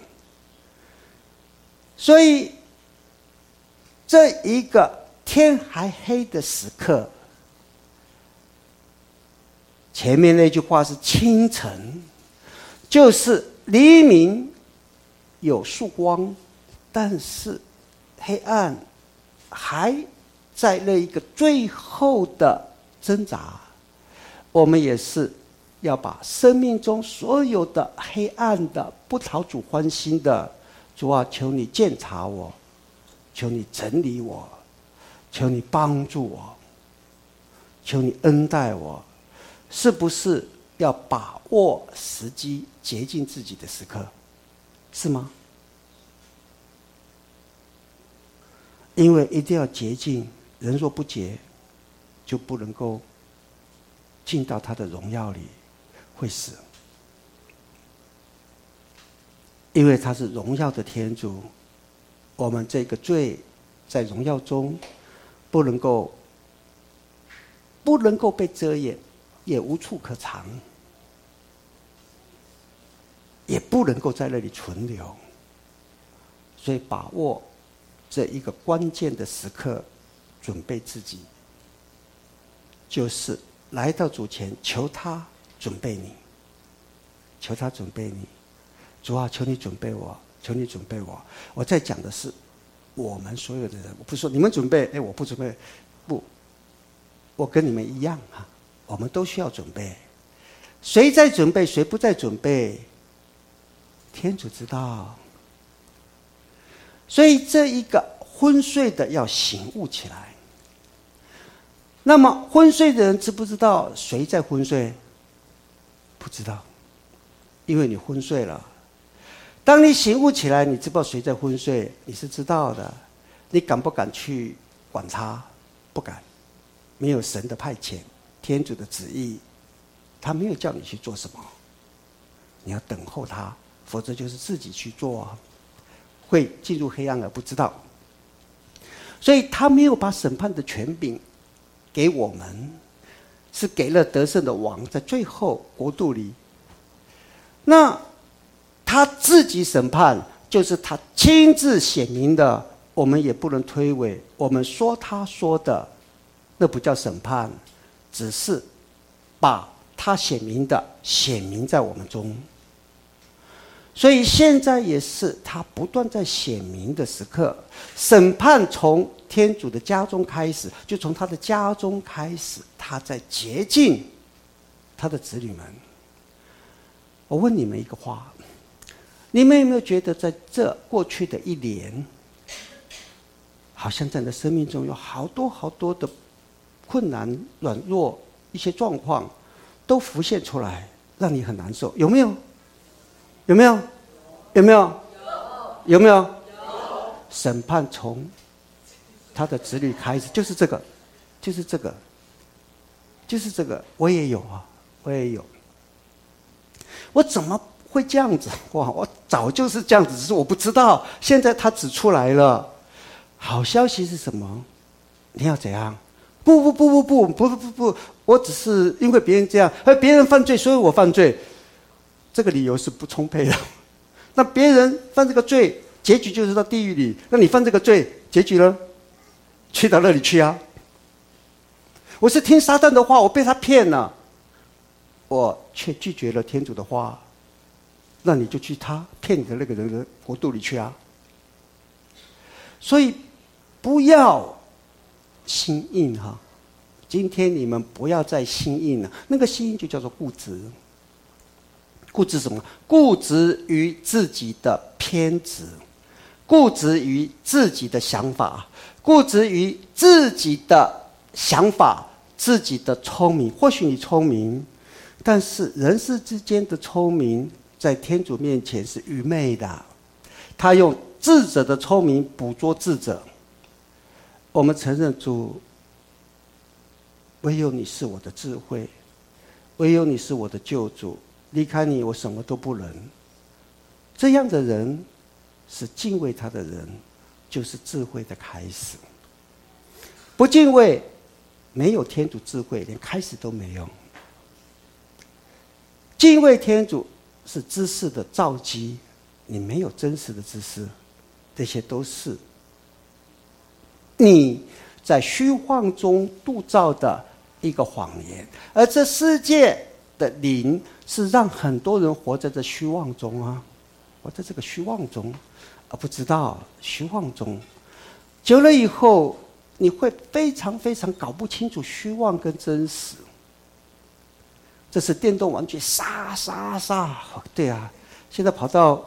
所以这一个天还黑的时刻，前面那句话是清晨，就是黎明有曙光，但是黑暗还在那一个最后的挣扎。我们也是要把生命中所有的黑暗的不讨主欢心的，主啊，求你鉴察我，求你整理我，求你帮助我，求你恩待我。是不是要把握时机，洁净自己的时刻？是吗？因为一定要洁净，人若不洁，就不能够进到他的荣耀里，会死。因为他是荣耀的天主，我们这个罪在荣耀中不能够被遮掩，也无处可藏，也不能够在那里存留。所以把握这一个关键的时刻，准备自己，就是来到主前，求他准备你，求他准备你。主啊，求你准备我，求你准备我。我在讲的是我们所有的人，我不是说你们准备，我不准备，不，我跟你们一样啊，我们都需要准备。谁在准备，谁不在准备，天主知道。所以这一个昏睡的要醒悟起来。那么昏睡的人知不知道谁在昏睡？不知道，因为你昏睡了。当你醒悟起来，你知道谁在昏睡，你是知道的。你敢不敢去管他？不敢。没有神的派遣，天主的旨意，他没有叫你去做什么，你要等候他，否则就是自己去做，会进入黑暗而不知道。所以他没有把审判的权柄给我们， 是给了得胜的王在最后国度里。那他自己审判，就是他亲自显明的，我们也不能推诿。我们说他说的，那不叫审判，只是把他显明的显明在我们中。所以现在也是他不断在显明的时刻。审判从天主的家中开始，就从他的家中开始，他在洁净他的子女们。我问你们一个话，你们有没有觉得在这过去的一年，好像在你的生命中有好多好多的困难、软弱一些状况都浮现出来，让你很难受？有没有？有没有？有没有？有没有？审判从他的子女开始，就是这个，就是这个，就是这个。我也有啊，我也有。我怎么会这样子？哇！我早就是这样子，只是我不知道。现在他指出来了。好消息是什么？你要怎样？不，我只是因为别人这样，而别人犯罪，所以我犯罪。这个理由是不充沛的。那别人犯这个罪，结局就是到地狱里。那你犯这个罪，结局呢？去到那里去啊！我是听撒旦的话，我被他骗了，我却拒绝了天主的话，那你就去他骗你的那个人的国度里去啊！所以不要心硬哈！今天你们不要再心硬了，那个心硬就叫做固执。固执什么？固执于自己的偏执，固执于自己的想法，固执于自己的想法，自己的聪明。或许你聪明，但是人世之间的聪明在天主面前是愚昧的。他用智者的聪明捕捉智者。我们承认主，唯有你是我的智慧，唯有你是我的救主，离开你我什么都不能。这样的人是敬畏他的人，就是智慧的开始。不敬畏，没有天主智慧，连开始都没有。敬畏天主是知识的造基，你没有真实的知识，这些都是你在虚幻中铸造的一个谎言。而这世界的灵是让很多人活在这虚妄中啊，活在这个虚妄中，而不知道虚妄中。久了以后，你会非常非常搞不清楚虚妄跟真实。这是电动玩具，杀，对啊，现在跑到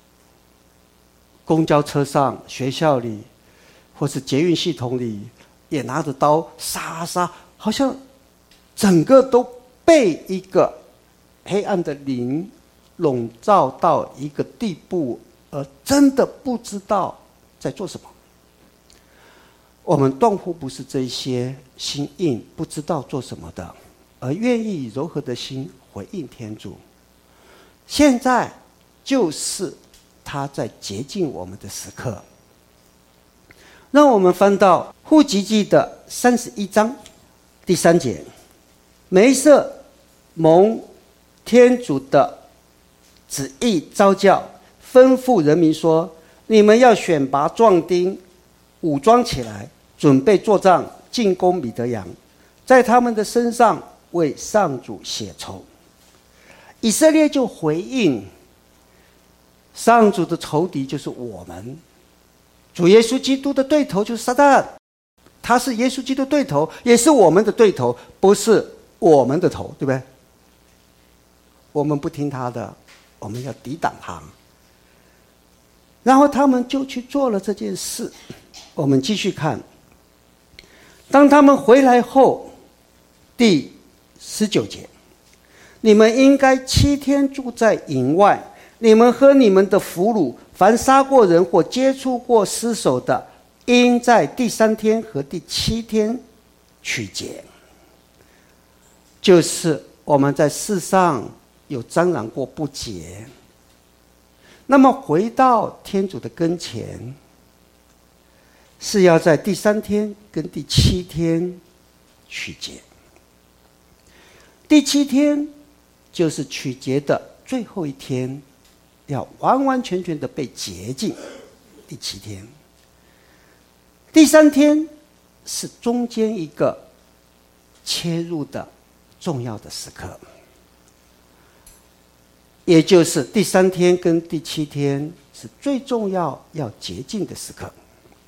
公交车上、学校里，或是捷运系统里，也拿着刀杀，好像整个都被一个黑暗的灵笼罩到一个地步，而真的不知道在做什么。我们断乎不是这些心硬不知道做什么的，而愿意以柔和的心回应天主。现在就是他在洁净我们的时刻。让我们翻到户籍记的31章第3节。梅瑟蒙天主的旨意召教，吩咐人民说：你们要选拔壮丁，武装起来，准备作战，进攻米德扬，在他们的身上为上主血仇。以色列就回应，上主的仇敌就是我们，主耶稣基督的对头就是撒旦，他是耶稣基督对头，也是我们的对头，不是我们的头，对不对？我们不听他的，我们要抵挡他。然后他们就去做了这件事。我们继续看，当他们回来后，第19节，你们应该7天住在营外，你们和你们的俘虏，凡杀过人或接触过尸首的，应在第3天和第7天取节。就是我们在世上有沾染过不洁，那么回到天主的跟前，是要在第3天跟第7天取节。 第7天就是取节的最后一天，要完完全全的被洁净。第7天，第3天是中间一个切入的重要的时刻，也就是第3天跟第7天是最重要要洁净的时刻。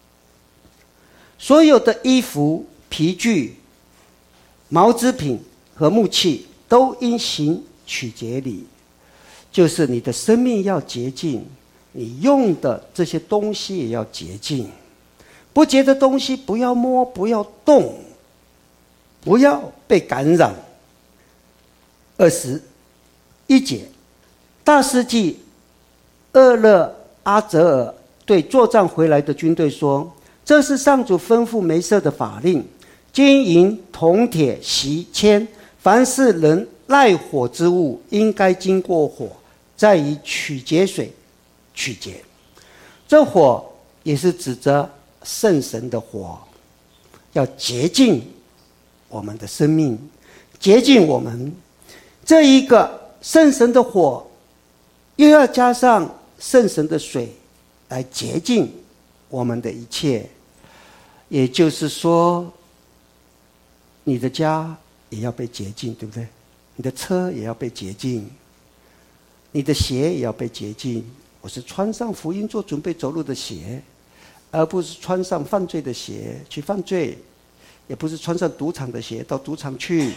所有的衣服、皮具、毛织品和木器都应行取节礼，就是你的生命要洁净，你用的这些东西也要洁净。不洁的东西不要摸，不要动，不要被感染。21节，大司祭厄勒阿泽尔对作战回来的军队说：这是上主吩咐梅瑟的法令，金银铜铁锡铅，凡是能耐火之物，应该经过火，再以取节水取节。这火也是指着圣神的火，要洁净我们的生命，洁净我们。这一个圣神的火又要加上圣神的水来洁净我们的一切。也就是说，你的家也要被洁净，对不对？你的车也要被洁净，你的鞋也要被洁净。我是穿上福音做准备走路的鞋，而不是穿上犯罪的鞋去犯罪，也不是穿上赌场的鞋到赌场去。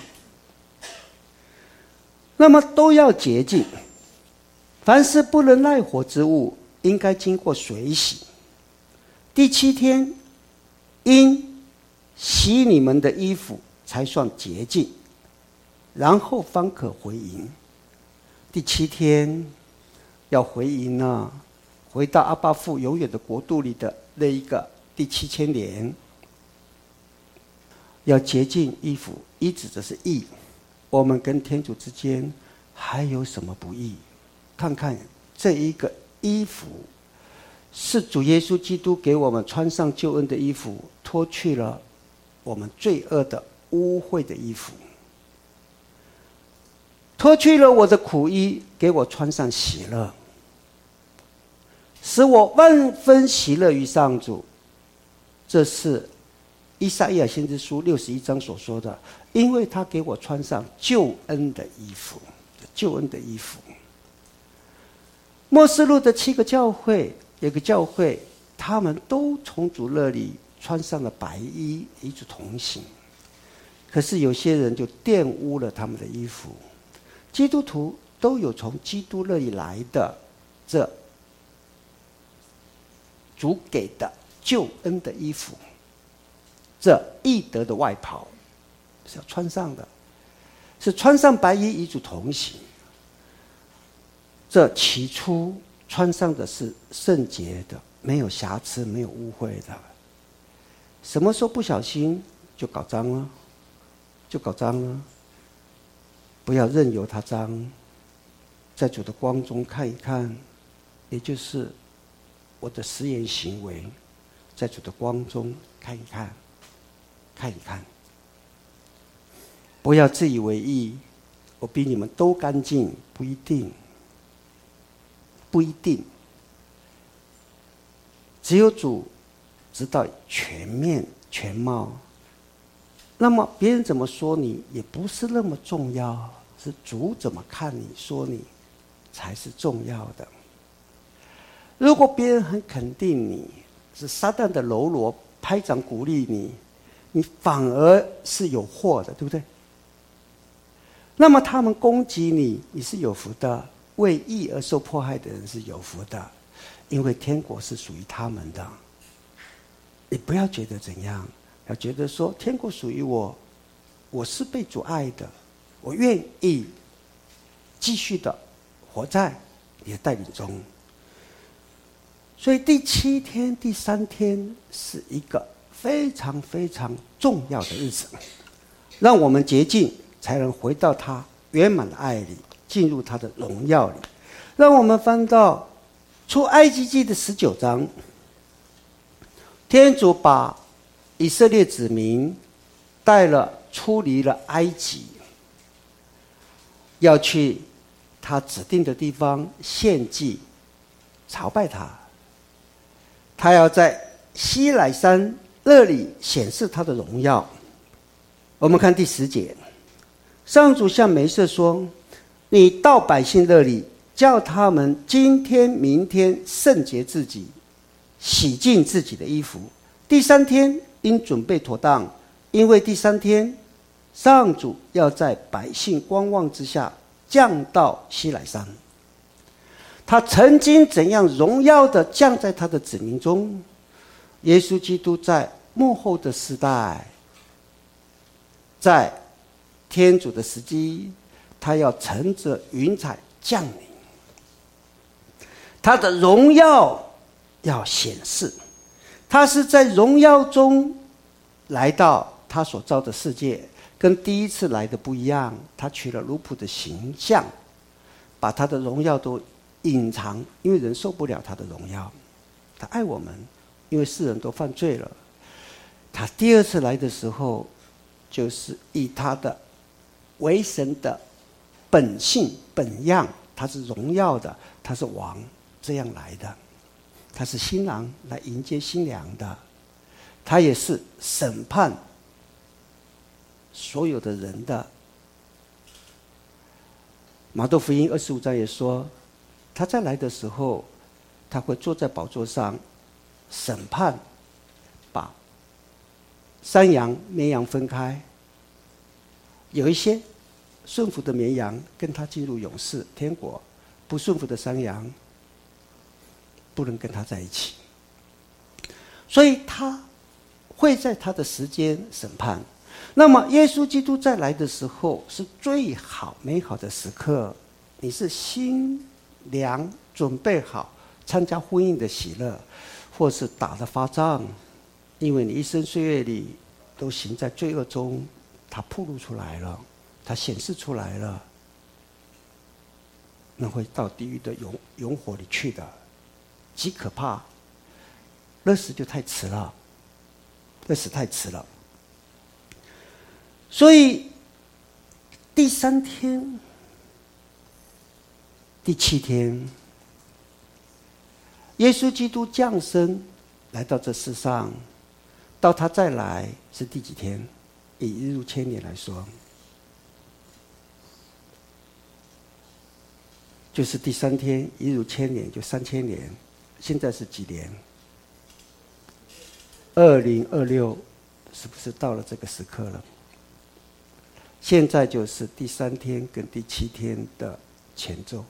那么都要洁净。凡是不能耐火之物，应该经过水洗。第7天应洗你们的衣服，才算洁净，然后方可回营。第7天要回营了，回到阿爸父永远的国度里的那一个第7000年，要洁净衣服，衣指的是义。我们跟天主之间还有什么不义？看看这一个衣服，是主耶稣基督给我们穿上救恩的衣服，脱去了我们罪恶的污秽的衣服，脱去了我的苦衣，给我穿上喜乐，使我万分喜乐于上主。这是以赛亚先知书61章所说的，因为他给我穿上救恩的衣服，救恩的衣服。末世录的7个教会，有个教会，他们都从主那里穿上了白衣，与主同行。可是有些人就玷污了他们的衣服。基督徒都有从基督那里来的这主给的救恩的衣服，这义德的外袍是要穿上的，是穿上白衣与主同行。这起初穿上的是圣洁的，没有瑕疵，没有污秽的。什么时候不小心就搞脏了，就搞脏了。不要任由它脏，在主的光中看一看，也就是我的实言行为，在主的光中看一看，看一看。不要自以为意，我比你们都干净，不一定，不一定。只有主知道全面全貌，那么别人怎么说你也不是那么重要，是主怎么看你说你才是重要的。如果别人很肯定你，是撒旦的喽啰拍掌鼓励你，你反而是有祸的，对不对？那么他们攻击你，你是有福的。为义而受迫害的人是有福的，因为天国是属于他们的。你不要觉得怎样，要觉得说天国属于我，我是被主爱的，我愿意继续的活在你的带领中。所以第7天第3天是一个非常非常重要的日子，让我们洁净，才能回到他圆满的爱里，进入他的荣耀里。让我们翻到出埃及记的19章，天主把以色列子民出离了埃及， 要去他指定的地方献祭朝拜他。他要在西乃山那里显示他的荣耀。我们看第10节，上主向梅瑟说，你到百姓那里，叫他们今天明天圣洁自己，洗净自己的衣服，第3天应准备妥当，因为第3天上主要在百姓观望之下降到西乃山。他曾经怎样荣耀地降在他的子民中，耶稣基督在末后的时代，在天主的时机，他要乘着云彩降临，他的荣耀要显示，他是在荣耀中来到他所造的世界，跟第一次来的不一样。他取了奴仆的形象，把他的荣耀都隐藏，因为人受不了他的荣耀。他爱我们，因为世人都犯罪了。他第2次来的时候，就是以他的为神的本性本样，他是荣耀的，他是王，这样来的。他是新郎来迎接新娘的，他也是审判所有的人的。马窦福音25章也说，他再来的时候，他会坐在宝座上审判，把山羊绵羊分开，有一些顺服的绵羊跟他进入永世天国，不顺服的山羊不能跟他在一起。所以他会在他的时间审判。那么耶稣基督再来的时候，是最好美好的时刻，你是新娘准备好参加婚姻的喜乐，或是打得发胀，因为你一生岁月里都行在罪恶中，它暴露出来了，它显示出来了，那会到地狱的永火里去的，极可怕。那时就太迟了，那时太迟了。所以第3天、第7天，耶稣基督降生来到这世上，到他再来是第几天？以1如1000年来说，就是第3天，1如1000年就3000年。现在是几年？2026，是不是到了这个时刻了？现在就是第3天跟第7天的前奏。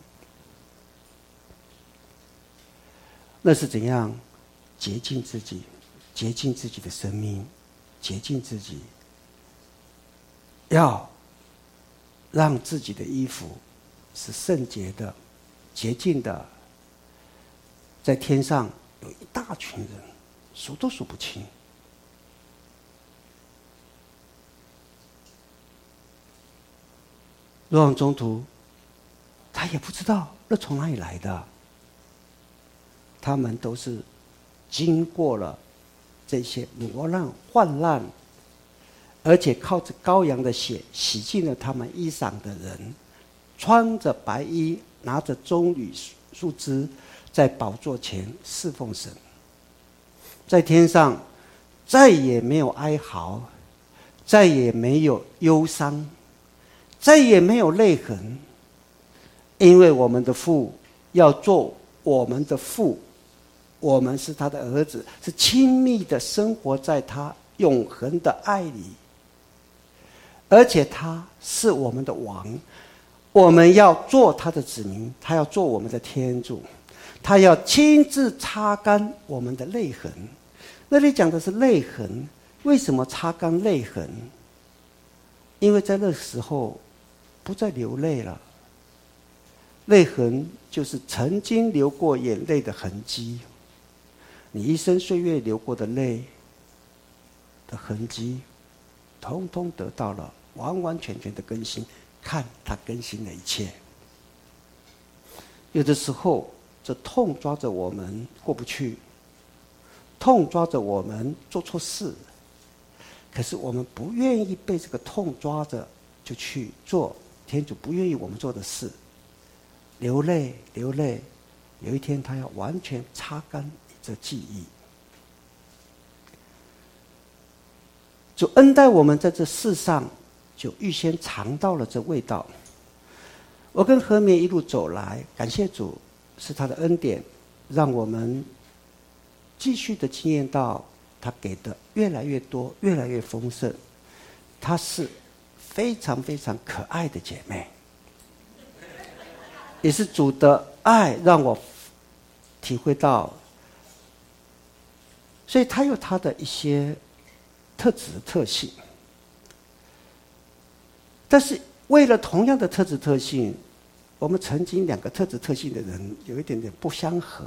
那是怎样洁净自己，洁净自己的生命，洁净自己，要让自己的衣服是圣洁的、洁净的。在天上有一大群人，数都数不清。若望中途，他也不知道那从哪里来的。他们都是经过了这些磨难、患难，而且靠着羔羊的血洗净了他们衣裳的人，穿着白衣，拿着棕榈树枝，在宝座前侍奉神。在天上再也没有哀嚎，再也没有忧伤，再也没有泪痕，因为我们的父要做我们的父，我们是他的儿子，是亲密的生活在他永恒的爱里，而且他是我们的王，我们要做他的子民，他要做我们的天主，他要亲自擦干我们的泪痕。那里讲的是泪痕，为什么擦干泪痕？因为在那时候不再流泪了。泪痕就是曾经流过眼泪的痕迹，你一生岁月流过的泪的痕迹，通通得到了完完全全的更新。看他更新了一切。有的时候这痛抓着我们过不去，痛抓着我们做错事，可是我们不愿意被这个痛抓着就去做天主不愿意我们做的事，流泪流泪，有一天他要完全擦干你这记忆。主恩待我们在这世上，就预先尝到了这味道。我跟和绵一路走来，感谢主，是他的恩典，让我们继续的经验到他给的越来越多，越来越丰盛。她是非常非常可爱的姐妹，也是主的爱让我体会到，所以她有她的一些特质特性。但是为了同样的特质特性，我们曾经两个特质特性的人有一点点不相合。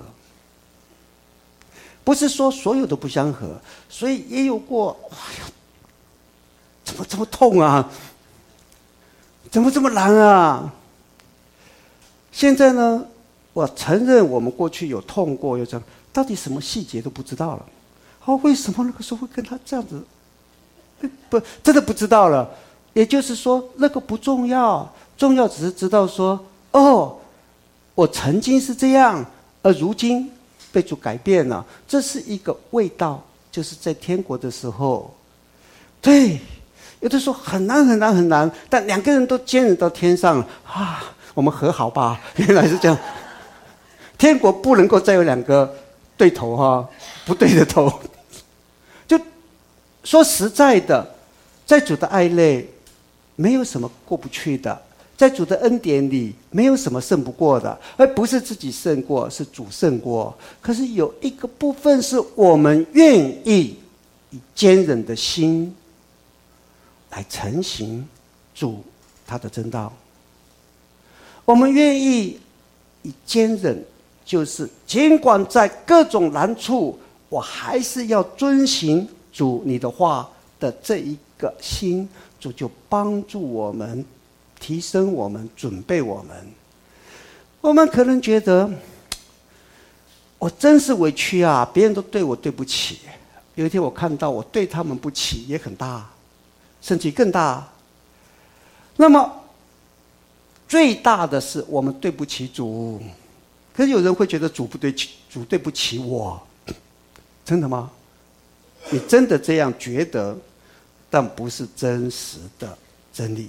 不是说所有都不相合，所以也有过，哎呀，怎么这么痛啊？怎么这么难啊？现在呢，我承认我们过去有痛过，有这样，到底什么细节都不知道了。为什么那个时候会跟他这样子？不，真的不知道了。也就是说，那个不重要，重要只是知道说，我曾经是这样，而如今被主改变了，这是一个味道，就是在天国的时候。对，有的时候很难很难很难，但两个人都坚忍到天上了啊，我们和好吧。原来是这样，天国不能够再有两个对头不对的头。就说实在的，在主的爱内，没有什么过不去的。在主的恩典里，没有什么胜不过的，而不是自己胜过，是主胜过。可是有一个部分是我们愿意以坚忍的心来承行主他的真道。我们愿意以坚忍，就是尽管在各种难处，我还是要遵行主你的话的这一个心，主就帮助我们。提升我们，准备我们。我们可能觉得，我真是委屈啊！别人都对我对不起。有一天我看到我对他们不起也很大，甚至更大。那么最大的是我们对不起主。可是有人会觉得主对不起我，真的吗？你真的这样觉得，但不是真实的真理。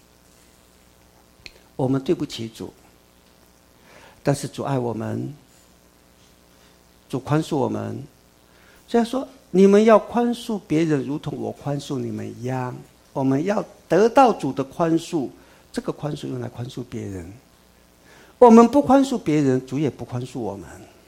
我们对不起主，但是主爱我们，主宽恕我们。虽然说你们要宽恕别人，如同我宽恕你们一样，我们要得到主的宽恕，这个宽恕用来宽恕别人。我们不宽恕别人，主也不宽恕我们。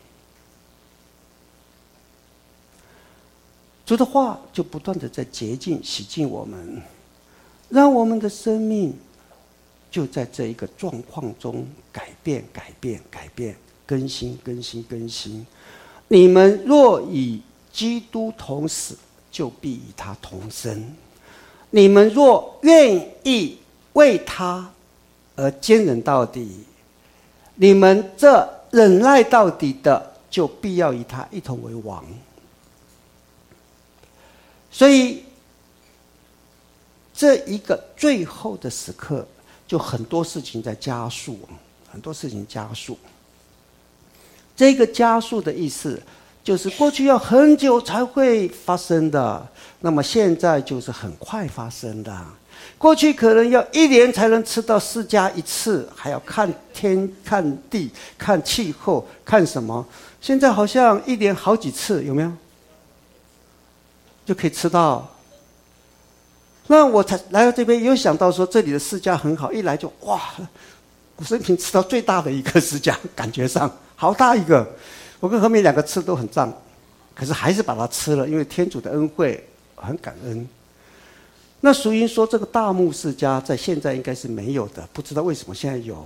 主的话就不断的在洁净、洗净我们，让我们的生命就在这一个状况中改变、更新。你们若与基督同死，就必与他同生。你们若愿意为他而坚忍到底，你们这忍耐到底的，就必要与他一同为王。所以这一个最后的时刻，就很多事情在加速，很多事情加速。这个加速的意思，就是过去要很久才会发生的，那么现在就是很快发生的。过去可能要1年才能吃到释迦一次，还要看天、看地、看气候、看什么，现在好像1年好几次，有没有？就可以吃到。那我才来到这边，有想到说这里的释迦很好，一来就哇，我生平吃到最大的一个释迦，感觉上好大一个。我跟和美2个吃都很胀，可是还是把它吃了，因为天主的恩惠很感恩。那俗音说这个大木释迦在现在应该是没有的，不知道为什么现在有，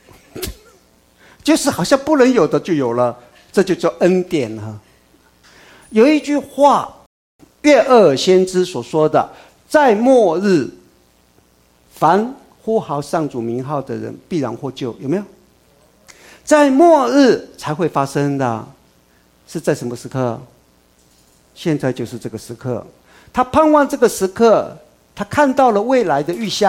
就是好像不能有的就有了，这就叫恩典啊。有一句话，约厄尔先知所说的，在末日，凡呼号上主名号的人必然获救，有没有？在末日才会发生的，是在什么时刻？现在就是这个时刻。他盼望这个时刻，他看到了未来的预象，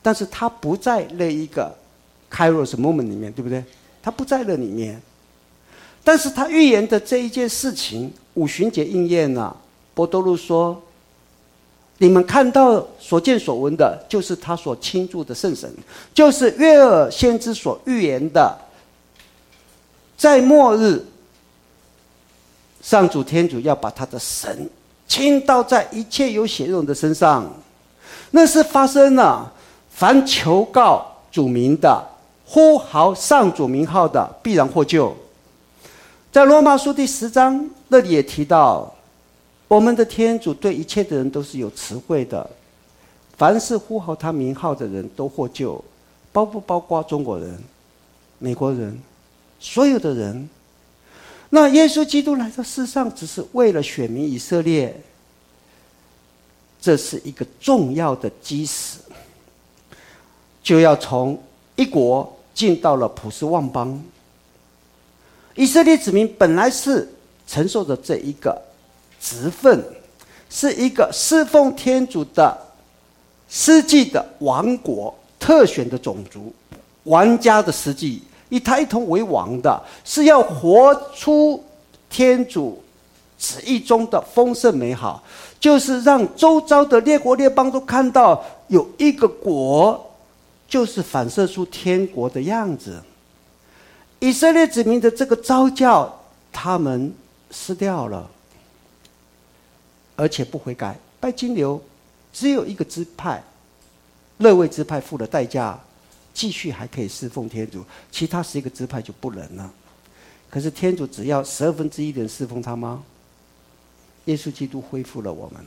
但是他不在那一个 Kairos moment 里面，对不对？他不在那里面。但是他预言的这一件事情，五旬节应验了。伯多禄说：“你们看到所见所闻的，就是他所倾注的圣神，就是约珥先知所预言的，在末日，上主天主要把他的神倾倒在一切有血肉的身上。那是发生了，凡求告主名的，呼号上主名号的，必然获救。”在罗马书第10章那里也提到，我们的天主对一切的人都是有慈惠的，凡是呼号他名号的人都获救，包不包括中国人、美国人，所有的人。那耶稣基督来到世上只是为了选民以色列，这是一个重要的基石，就要从一国进到了普世万邦。以色列子民本来是承受着这一个职分，是一个侍奉天主的司祭的王国，特选的种族，王家的司祭，以他一同为王的，是要活出天主旨意中的丰盛美好，就是让周遭的列国列邦都看到有一个国，就是反射出天国的样子。以色列子民的这个召叫，他们失掉了，而且不悔改，拜金牛，只有一个支派，勒位支派付了代价，继续还可以侍奉天主，其他11个支派就不能了。可是天主只要1/12的人侍奉他吗？耶稣基督恢复了我们，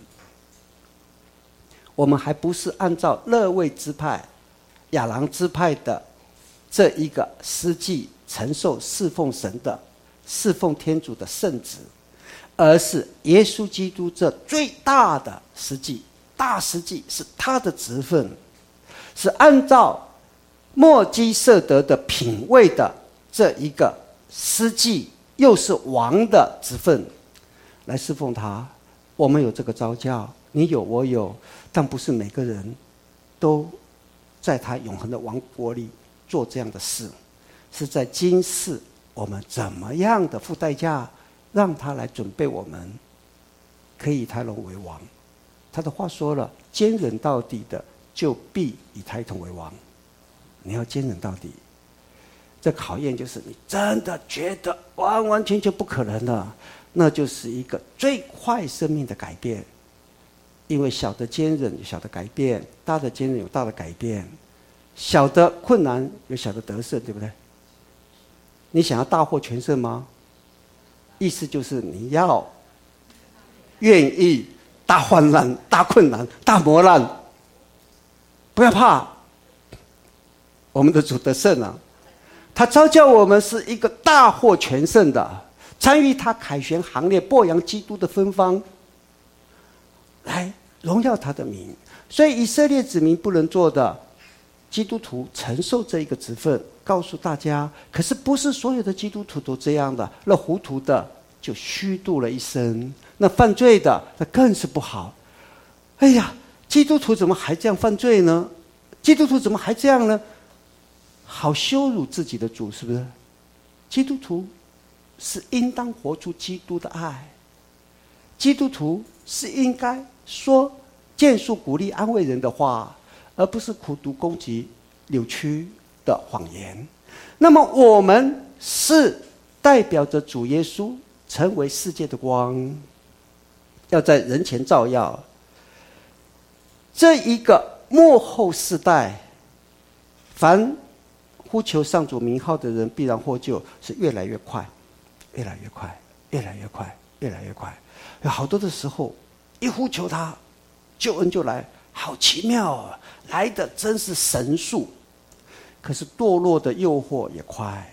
我们还不是按照勒位支派、亚郎支派的这一个司祭承受侍奉神的、侍奉天主的圣职，而是耶稣基督这最大的司祭，大司祭是他的职分，是按照默基瑟德的品位的这一个司祭，又是王的职分来侍奉他。我们有这个召叫，你有我有，但不是每个人都在他永恒的王国里做这样的事，是在今世我们怎么样的付代价，让他来准备我们，可以以他龙为王。他的话说了，坚忍到底的，就必以他一同为王。你要坚忍到底，这考验就是你真的觉得完完全全不可能了，那就是一个最快生命的改变。因为小的坚忍有小的改变，大的坚忍有大的改变，小的困难有小的得胜，对不对？你想要大获全胜吗？意思就是你要愿意大患难、大困难、大磨难，不要怕。我们的主得胜了，他召叫我们是一个大获全胜的，参与他凯旋行列，播扬基督的芬芳，来荣耀他的名。所以以色列子民不能做的，基督徒承受这一个职分，告诉大家。可是不是所有的基督徒都这样的，那糊涂的就虚度了一生，那犯罪的那更是不好。哎呀，基督徒怎么还这样犯罪呢？基督徒怎么还这样呢？好羞辱自己的主，是不是？基督徒是应当活出基督的爱，基督徒是应该说建树、鼓励、安慰人的话，而不是苦毒、攻击、扭曲的谎言。那么我们是代表着主耶稣，成为世界的光，要在人前照耀。这一个末后世代，凡呼求上主名号的人必然获救，是越来越快，越来越快，越来越快，越来越快。有好多的时候，一呼求他，救恩就来，好奇妙啊！来的真是神速。可是堕落的诱惑也快。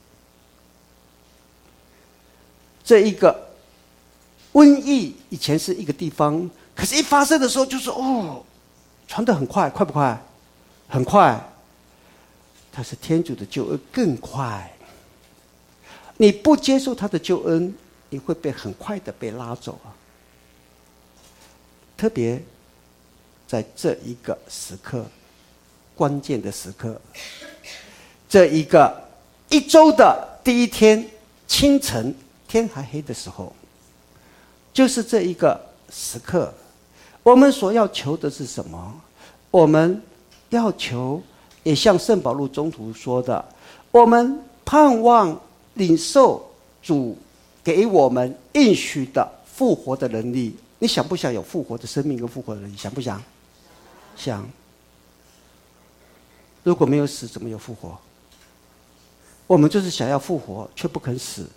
这一个瘟疫以前是一个地方，可是一发生的时候就是传得很快，快不快？很快。但是天主的救恩更快，你不接受他的救恩，你会被很快的被拉走啊。特别在这一个时刻， 关键的时刻。这一个一周的第一天清晨，天还黑的时候，就是这一个时刻，我们所要求的是什么？我们要求，也像圣保禄宗徒说的，我们盼望领受主给我们应许的复活的能力。你想不想有复活的生命跟复活的能力？想不想？想。如果没有死，怎么有复活？我们就是想要复活，却不肯死。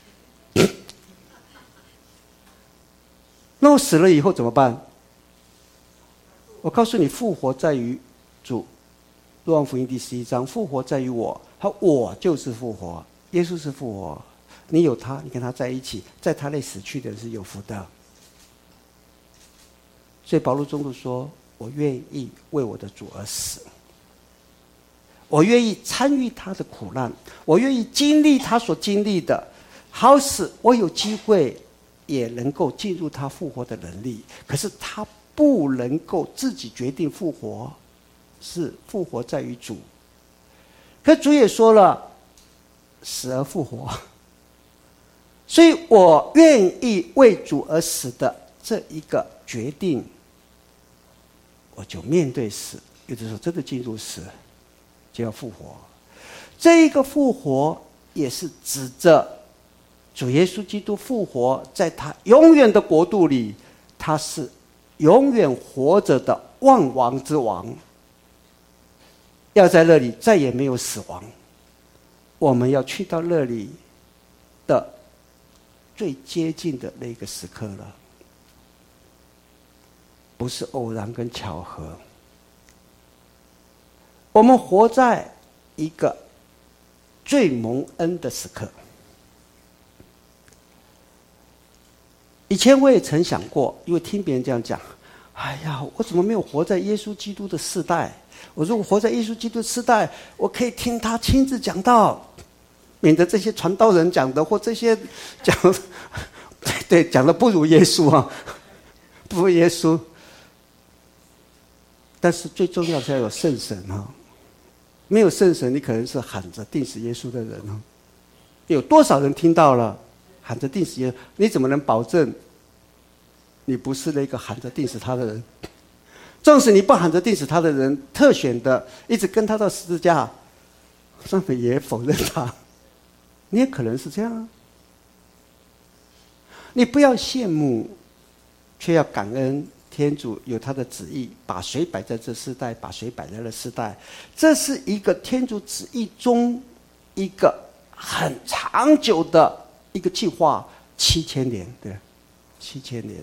那我死了以后怎么办？我告诉你，复活在于主。若望福音第11章，复活在于我，我就是复活，耶稣是复活。你有他，你跟他在一起，在他内死去的人是有福的。所以保禄宗徒说，我愿意为我的主而死，我愿意参与他的苦难，我愿意经历他所经历的，好使我有机会也能够进入他复活的能力。可是他不能够自己决定复活，是复活在于主。可主也说了，死而复活，所以我愿意为主而死的这一个决定，我就面对死。有的时候真的进入死，就要复活。这一个复活也是指着主耶稣基督复活，在他永远的国度里，他是永远活着的万王之王，要在那里再也没有死亡。我们要去到那里的最接近的那个时刻了，不是偶然跟巧合。我们活在一个最蒙恩的时刻。以前我也曾想过，因为听别人这样讲，哎呀，我怎么没有活在耶稣基督的世代？我如果活在耶稣基督的世代，我可以听他亲自讲道，免得这些传道人讲的或这些讲对讲的不如耶稣啊，不如耶稣。但是最重要是要有圣神啊，没有圣神，你可能是喊着定死耶稣的人啊。有多少人听到了喊着定死耶稣？你怎么能保证你不是那个喊着定死他的人？纵使你不喊着定死他的人，特选的一直跟他到十字架，上面也否认他，你也可能是这样啊。你不要羡慕，却要感恩。天主有他的旨意，把谁摆在这世代，把谁摆在那世代，这是一个天主旨意中一个很长久的一个计划，7000年，对，7000年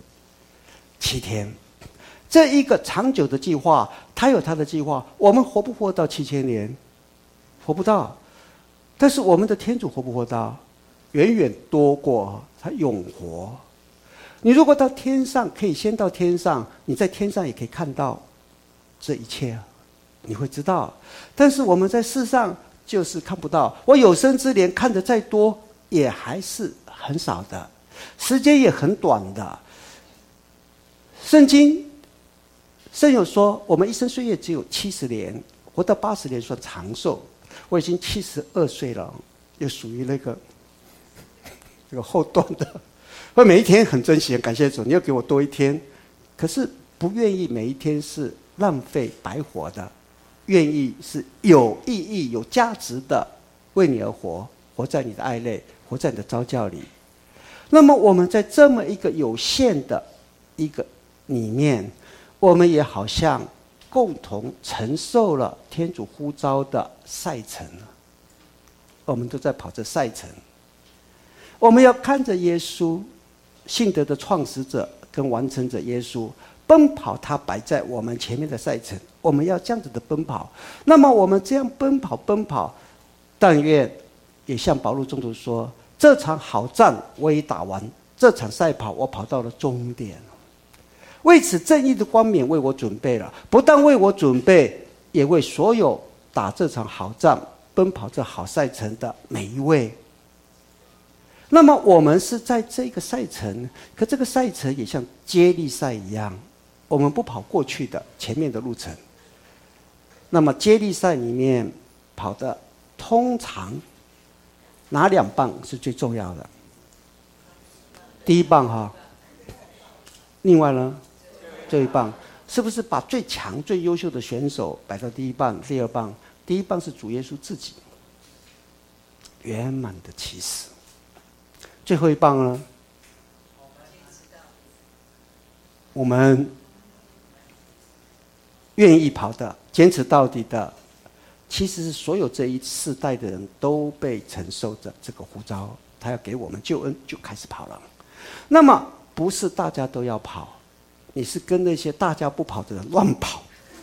，7天，这一个长久的计划，他有他的计划。我们活不活到7000年？活不到，但是我们的天主活不活到？远远多过他永活。你如果到天上，可以先到天上，你在天上也可以看到这一切，你会知道。但是我们在世上就是看不到。我有生之年看得再多，也还是很少的，时间也很短的。圣有说，我们一生岁月只有70年，活到80年算长寿。我已经72岁了，又属于那个后段的。我每一天很珍惜，很感谢主，你要给我多一天，可是不愿意每一天是浪费白活的，愿意是有意义、有价值的，为你而活，活在你的爱内，活在你的召教里。那么我们在这么一个有限的一个里面，我们也好像共同承受了天主呼召的赛程，我们都在跑这赛程。我们要看着耶稣，信德的创始者跟完成者耶稣奔跑，他摆在我们前面的赛程，我们要这样子的奔跑。那么我们这样奔跑，但愿也像保禄宗徒说，这场好战我已打完，这场赛跑我跑到了终点，为此正义的冠冕为我准备了，不但为我准备，也为所有打这场好战奔跑这好赛程的每一位。那么我们是在这个赛程，可这个赛程也像接力赛一样，我们不跑过去的前面的路程， 那么接力赛里面跑的通常哪2棒是最重要的？第1棒哈，另外呢，最后1棒是不是把最强最优秀的选手摆到第1棒、第2棒？第1棒是主耶稣自己，圆满的启示。最后1棒呢，我们愿意跑的、坚持到底的，其实是所有这一世代的人都被承受着这个呼召，他要给我们救恩，就开始跑了。那么不是大家都要跑，你是跟那些大家不跑的人乱跑，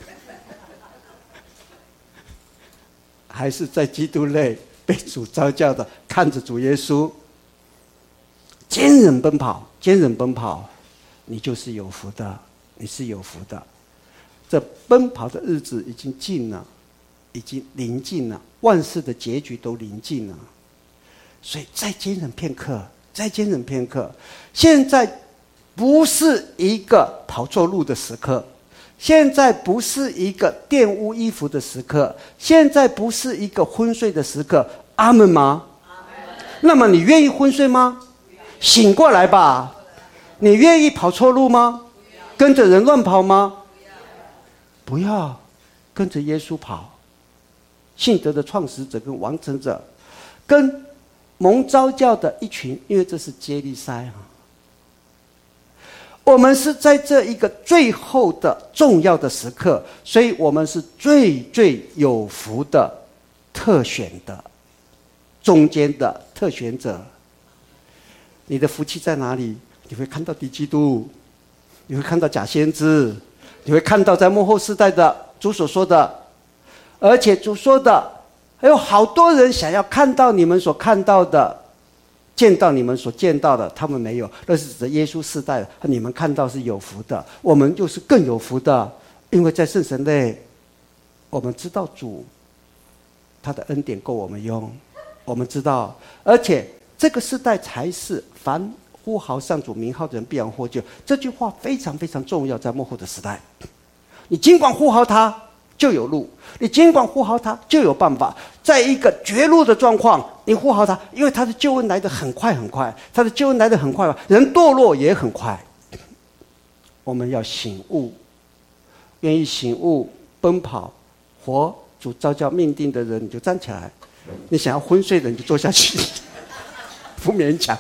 还是在基督内被主召叫的，看着主耶稣坚忍奔跑，坚忍奔跑，你就是有福的，你是有福的。这奔跑的日子已经近了，已经临近了，万事的结局都临近了。所以再坚忍片刻，再坚忍片刻。现在不是一个跑错路的时刻，现在不是一个玷污衣服的时刻，现在不是一个昏睡的时刻。阿们吗？那么你愿意昏睡吗？醒过来吧。你愿意跑错路吗？跟着人乱跑吗？不要，跟着耶稣跑。信德的创始者跟完成者，跟蒙召叫的一群，因为这是接力赛啊。我们是在这一个最后的重要的时刻，所以我们是最最有福的特选的中间的特选者。你的福气在哪里？你会看到敌基督，你会看到假先知，你会看到在末后世代的主所说的，而且主说的还有好多人想要看到你们所看到的，见到你们所见到的，他们没有，那是指的耶稣世代的，你们看到是有福的，我们就是更有福的，因为在圣神内我们知道主他的恩典够我们用，我们知道，而且这个世代才是凡呼号上主名号的人必然获救，这句话非常非常重要。在末后的时代，你尽管呼号他就有路，你尽管呼号他就有办法。在一个绝路的状况，你呼号他，因为他的救恩来得很快很快，他的救恩来得很快，人堕落也很快。我们要醒悟，愿意醒悟奔跑活主召叫命定的人，你就站起来；你想要昏睡的，你就坐下去，不勉强。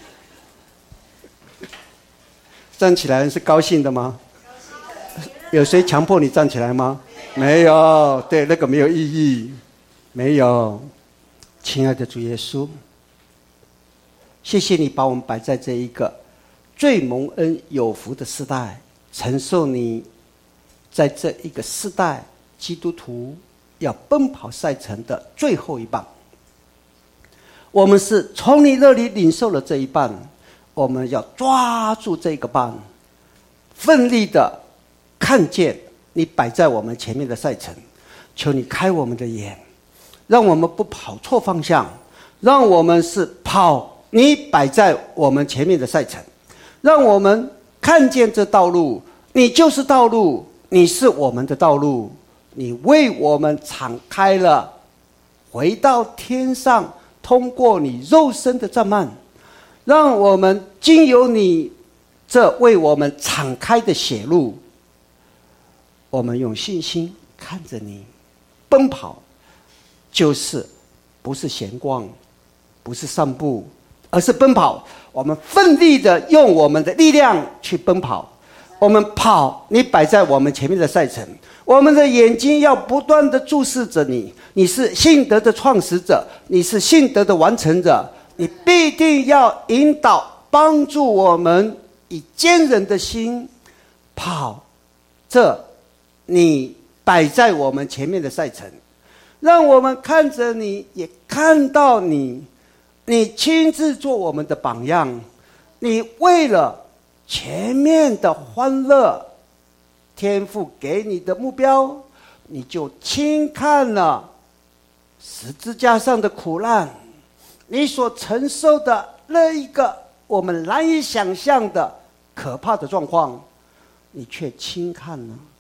站起来是高兴的吗？有谁强迫你站起来吗？没有，对，那个没有意义，没有。亲爱的主耶稣，谢谢你把我们摆在这一个最蒙恩有福的时代，承受你在这一个时代基督徒要奔跑赛程的最后一棒。我们是从你那里领受了这一棒，我们要抓住这个棒，奋力的看见你摆在我们前面的赛程。求你开我们的眼，让我们不跑错方向，让我们是跑你摆在我们前面的赛程，让我们看见这道路，你就是道路，你是我们的道路，你为我们敞开了回到天上，通过你肉身的帐幔，让我们经由你这为我们敞开的血路，我们用信心看着你奔跑，就是不是闲逛，不是散步，而是奔跑。我们奋力的用我们的力量去奔跑，我们跑你摆在我们前面的赛程，我们的眼睛要不断的注视着你，你是信德的创始者，你是信德的完成者，你必定要引导帮助我们以坚韧的心跑这你摆在我们前面的赛程，让我们看着你，也看到你，你亲自做我们的榜样，你为了前面的欢乐，天父给你的目标，你就轻看了十字架上的苦难，你所承受的那一个我们难以想象的可怕的状况，你却轻看了，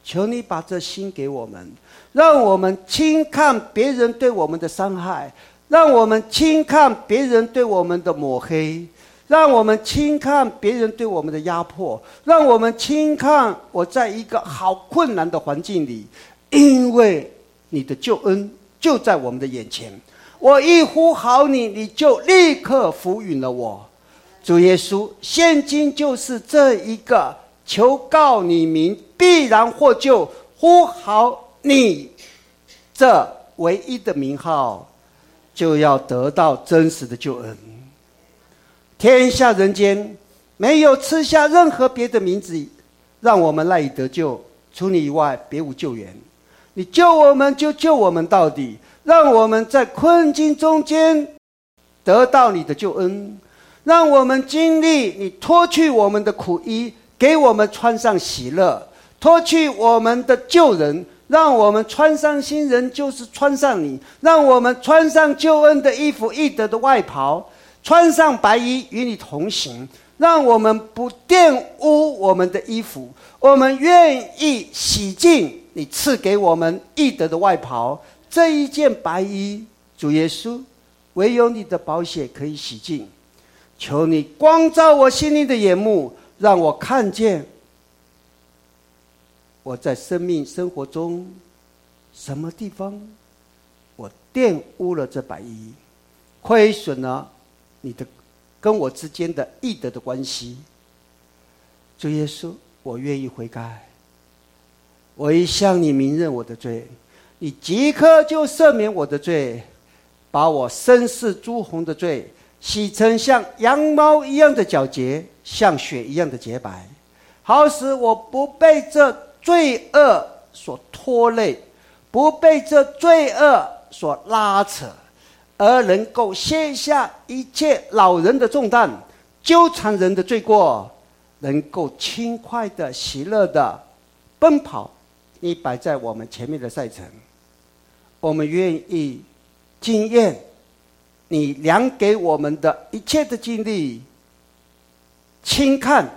求你把这心给我们，让我们轻看别人对我们的伤害，让我们轻看别人对我们的抹黑，让我们轻看别人对我们的压迫，让我们轻看我在一个好困难的环境里，因为你的救恩就在我们的眼前，我一呼好你，你就立刻扶允了我。主耶稣，现今就是这一个求告你名必然获救，呼好你这唯一的名号，就要得到真实的救恩。天下人间没有赐下任何别的名字让我们赖以得救，除你以外别无救援。你救我们就救我们到底，让我们在困境中间得到你的救恩，让我们经历你脱去我们的苦衣，给我们穿上喜乐，脱去我们的旧人，让我们穿上新人，就是穿上你，让我们穿上救恩的衣服，义德的外袍，穿上白衣与你同行，让我们不玷污我们的衣服，我们愿意洗净你赐给我们义德的外袍，这一件白衣。主耶稣，唯有你的宝血可以洗净，求你光照我心灵的眼目，让我看见我在生命生活中什么地方我玷污了这白衣，亏损了你的跟我之间的义德的关系。主耶稣，我愿意悔改，我一向你明认我的罪，你即刻就赦免我的罪，把我深似朱红的罪洗成像羊毛一样的皎洁，像雪一样的洁白，好使我不被这罪恶所拖累，不被这罪恶所拉扯，而能够卸下一切老人的重担，纠缠人的罪过，能够轻快的喜乐的奔跑你摆在我们前面的赛程。我们愿意经验你量给我们的一切的经历，轻看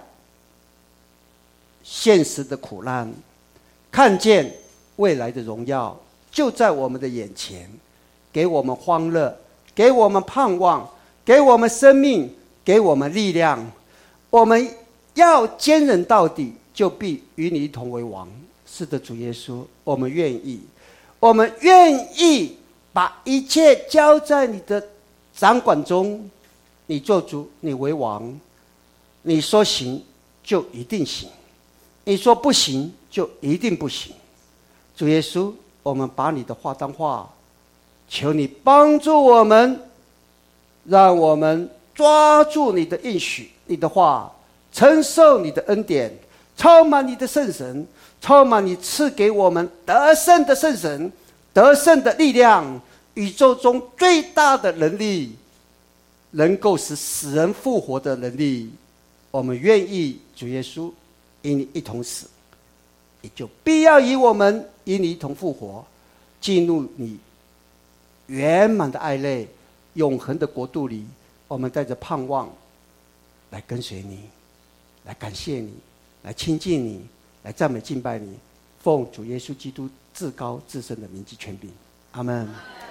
现实的苦难，看见未来的荣耀就在我们的眼前，给我们欢乐，给我们盼望，给我们生命，给我们力量。我们要坚忍到底，就必与你一同为王。是的，主耶稣，我们愿意，我们愿意把一切交在你的掌管中，你做主，你为王，你说行就一定行，你说不行就一定不行。主耶稣，我们把你的话当话，求你帮助我们，让我们抓住你的应许，你的话，承受你的恩典，充满你的圣神，充满你赐给我们得胜的圣神，得胜的力量，宇宙中最大的能力，能够使死人复活的能力。我们愿意，主耶稣，与你一同死，也就必要与我们与你一同复活，进入你圆满的爱泪，永恒的国度里。我们带着盼望来跟随你，来感谢你，来亲近你，来赞美敬拜你，奉主耶稣基督至高至圣的名及权柄，阿们。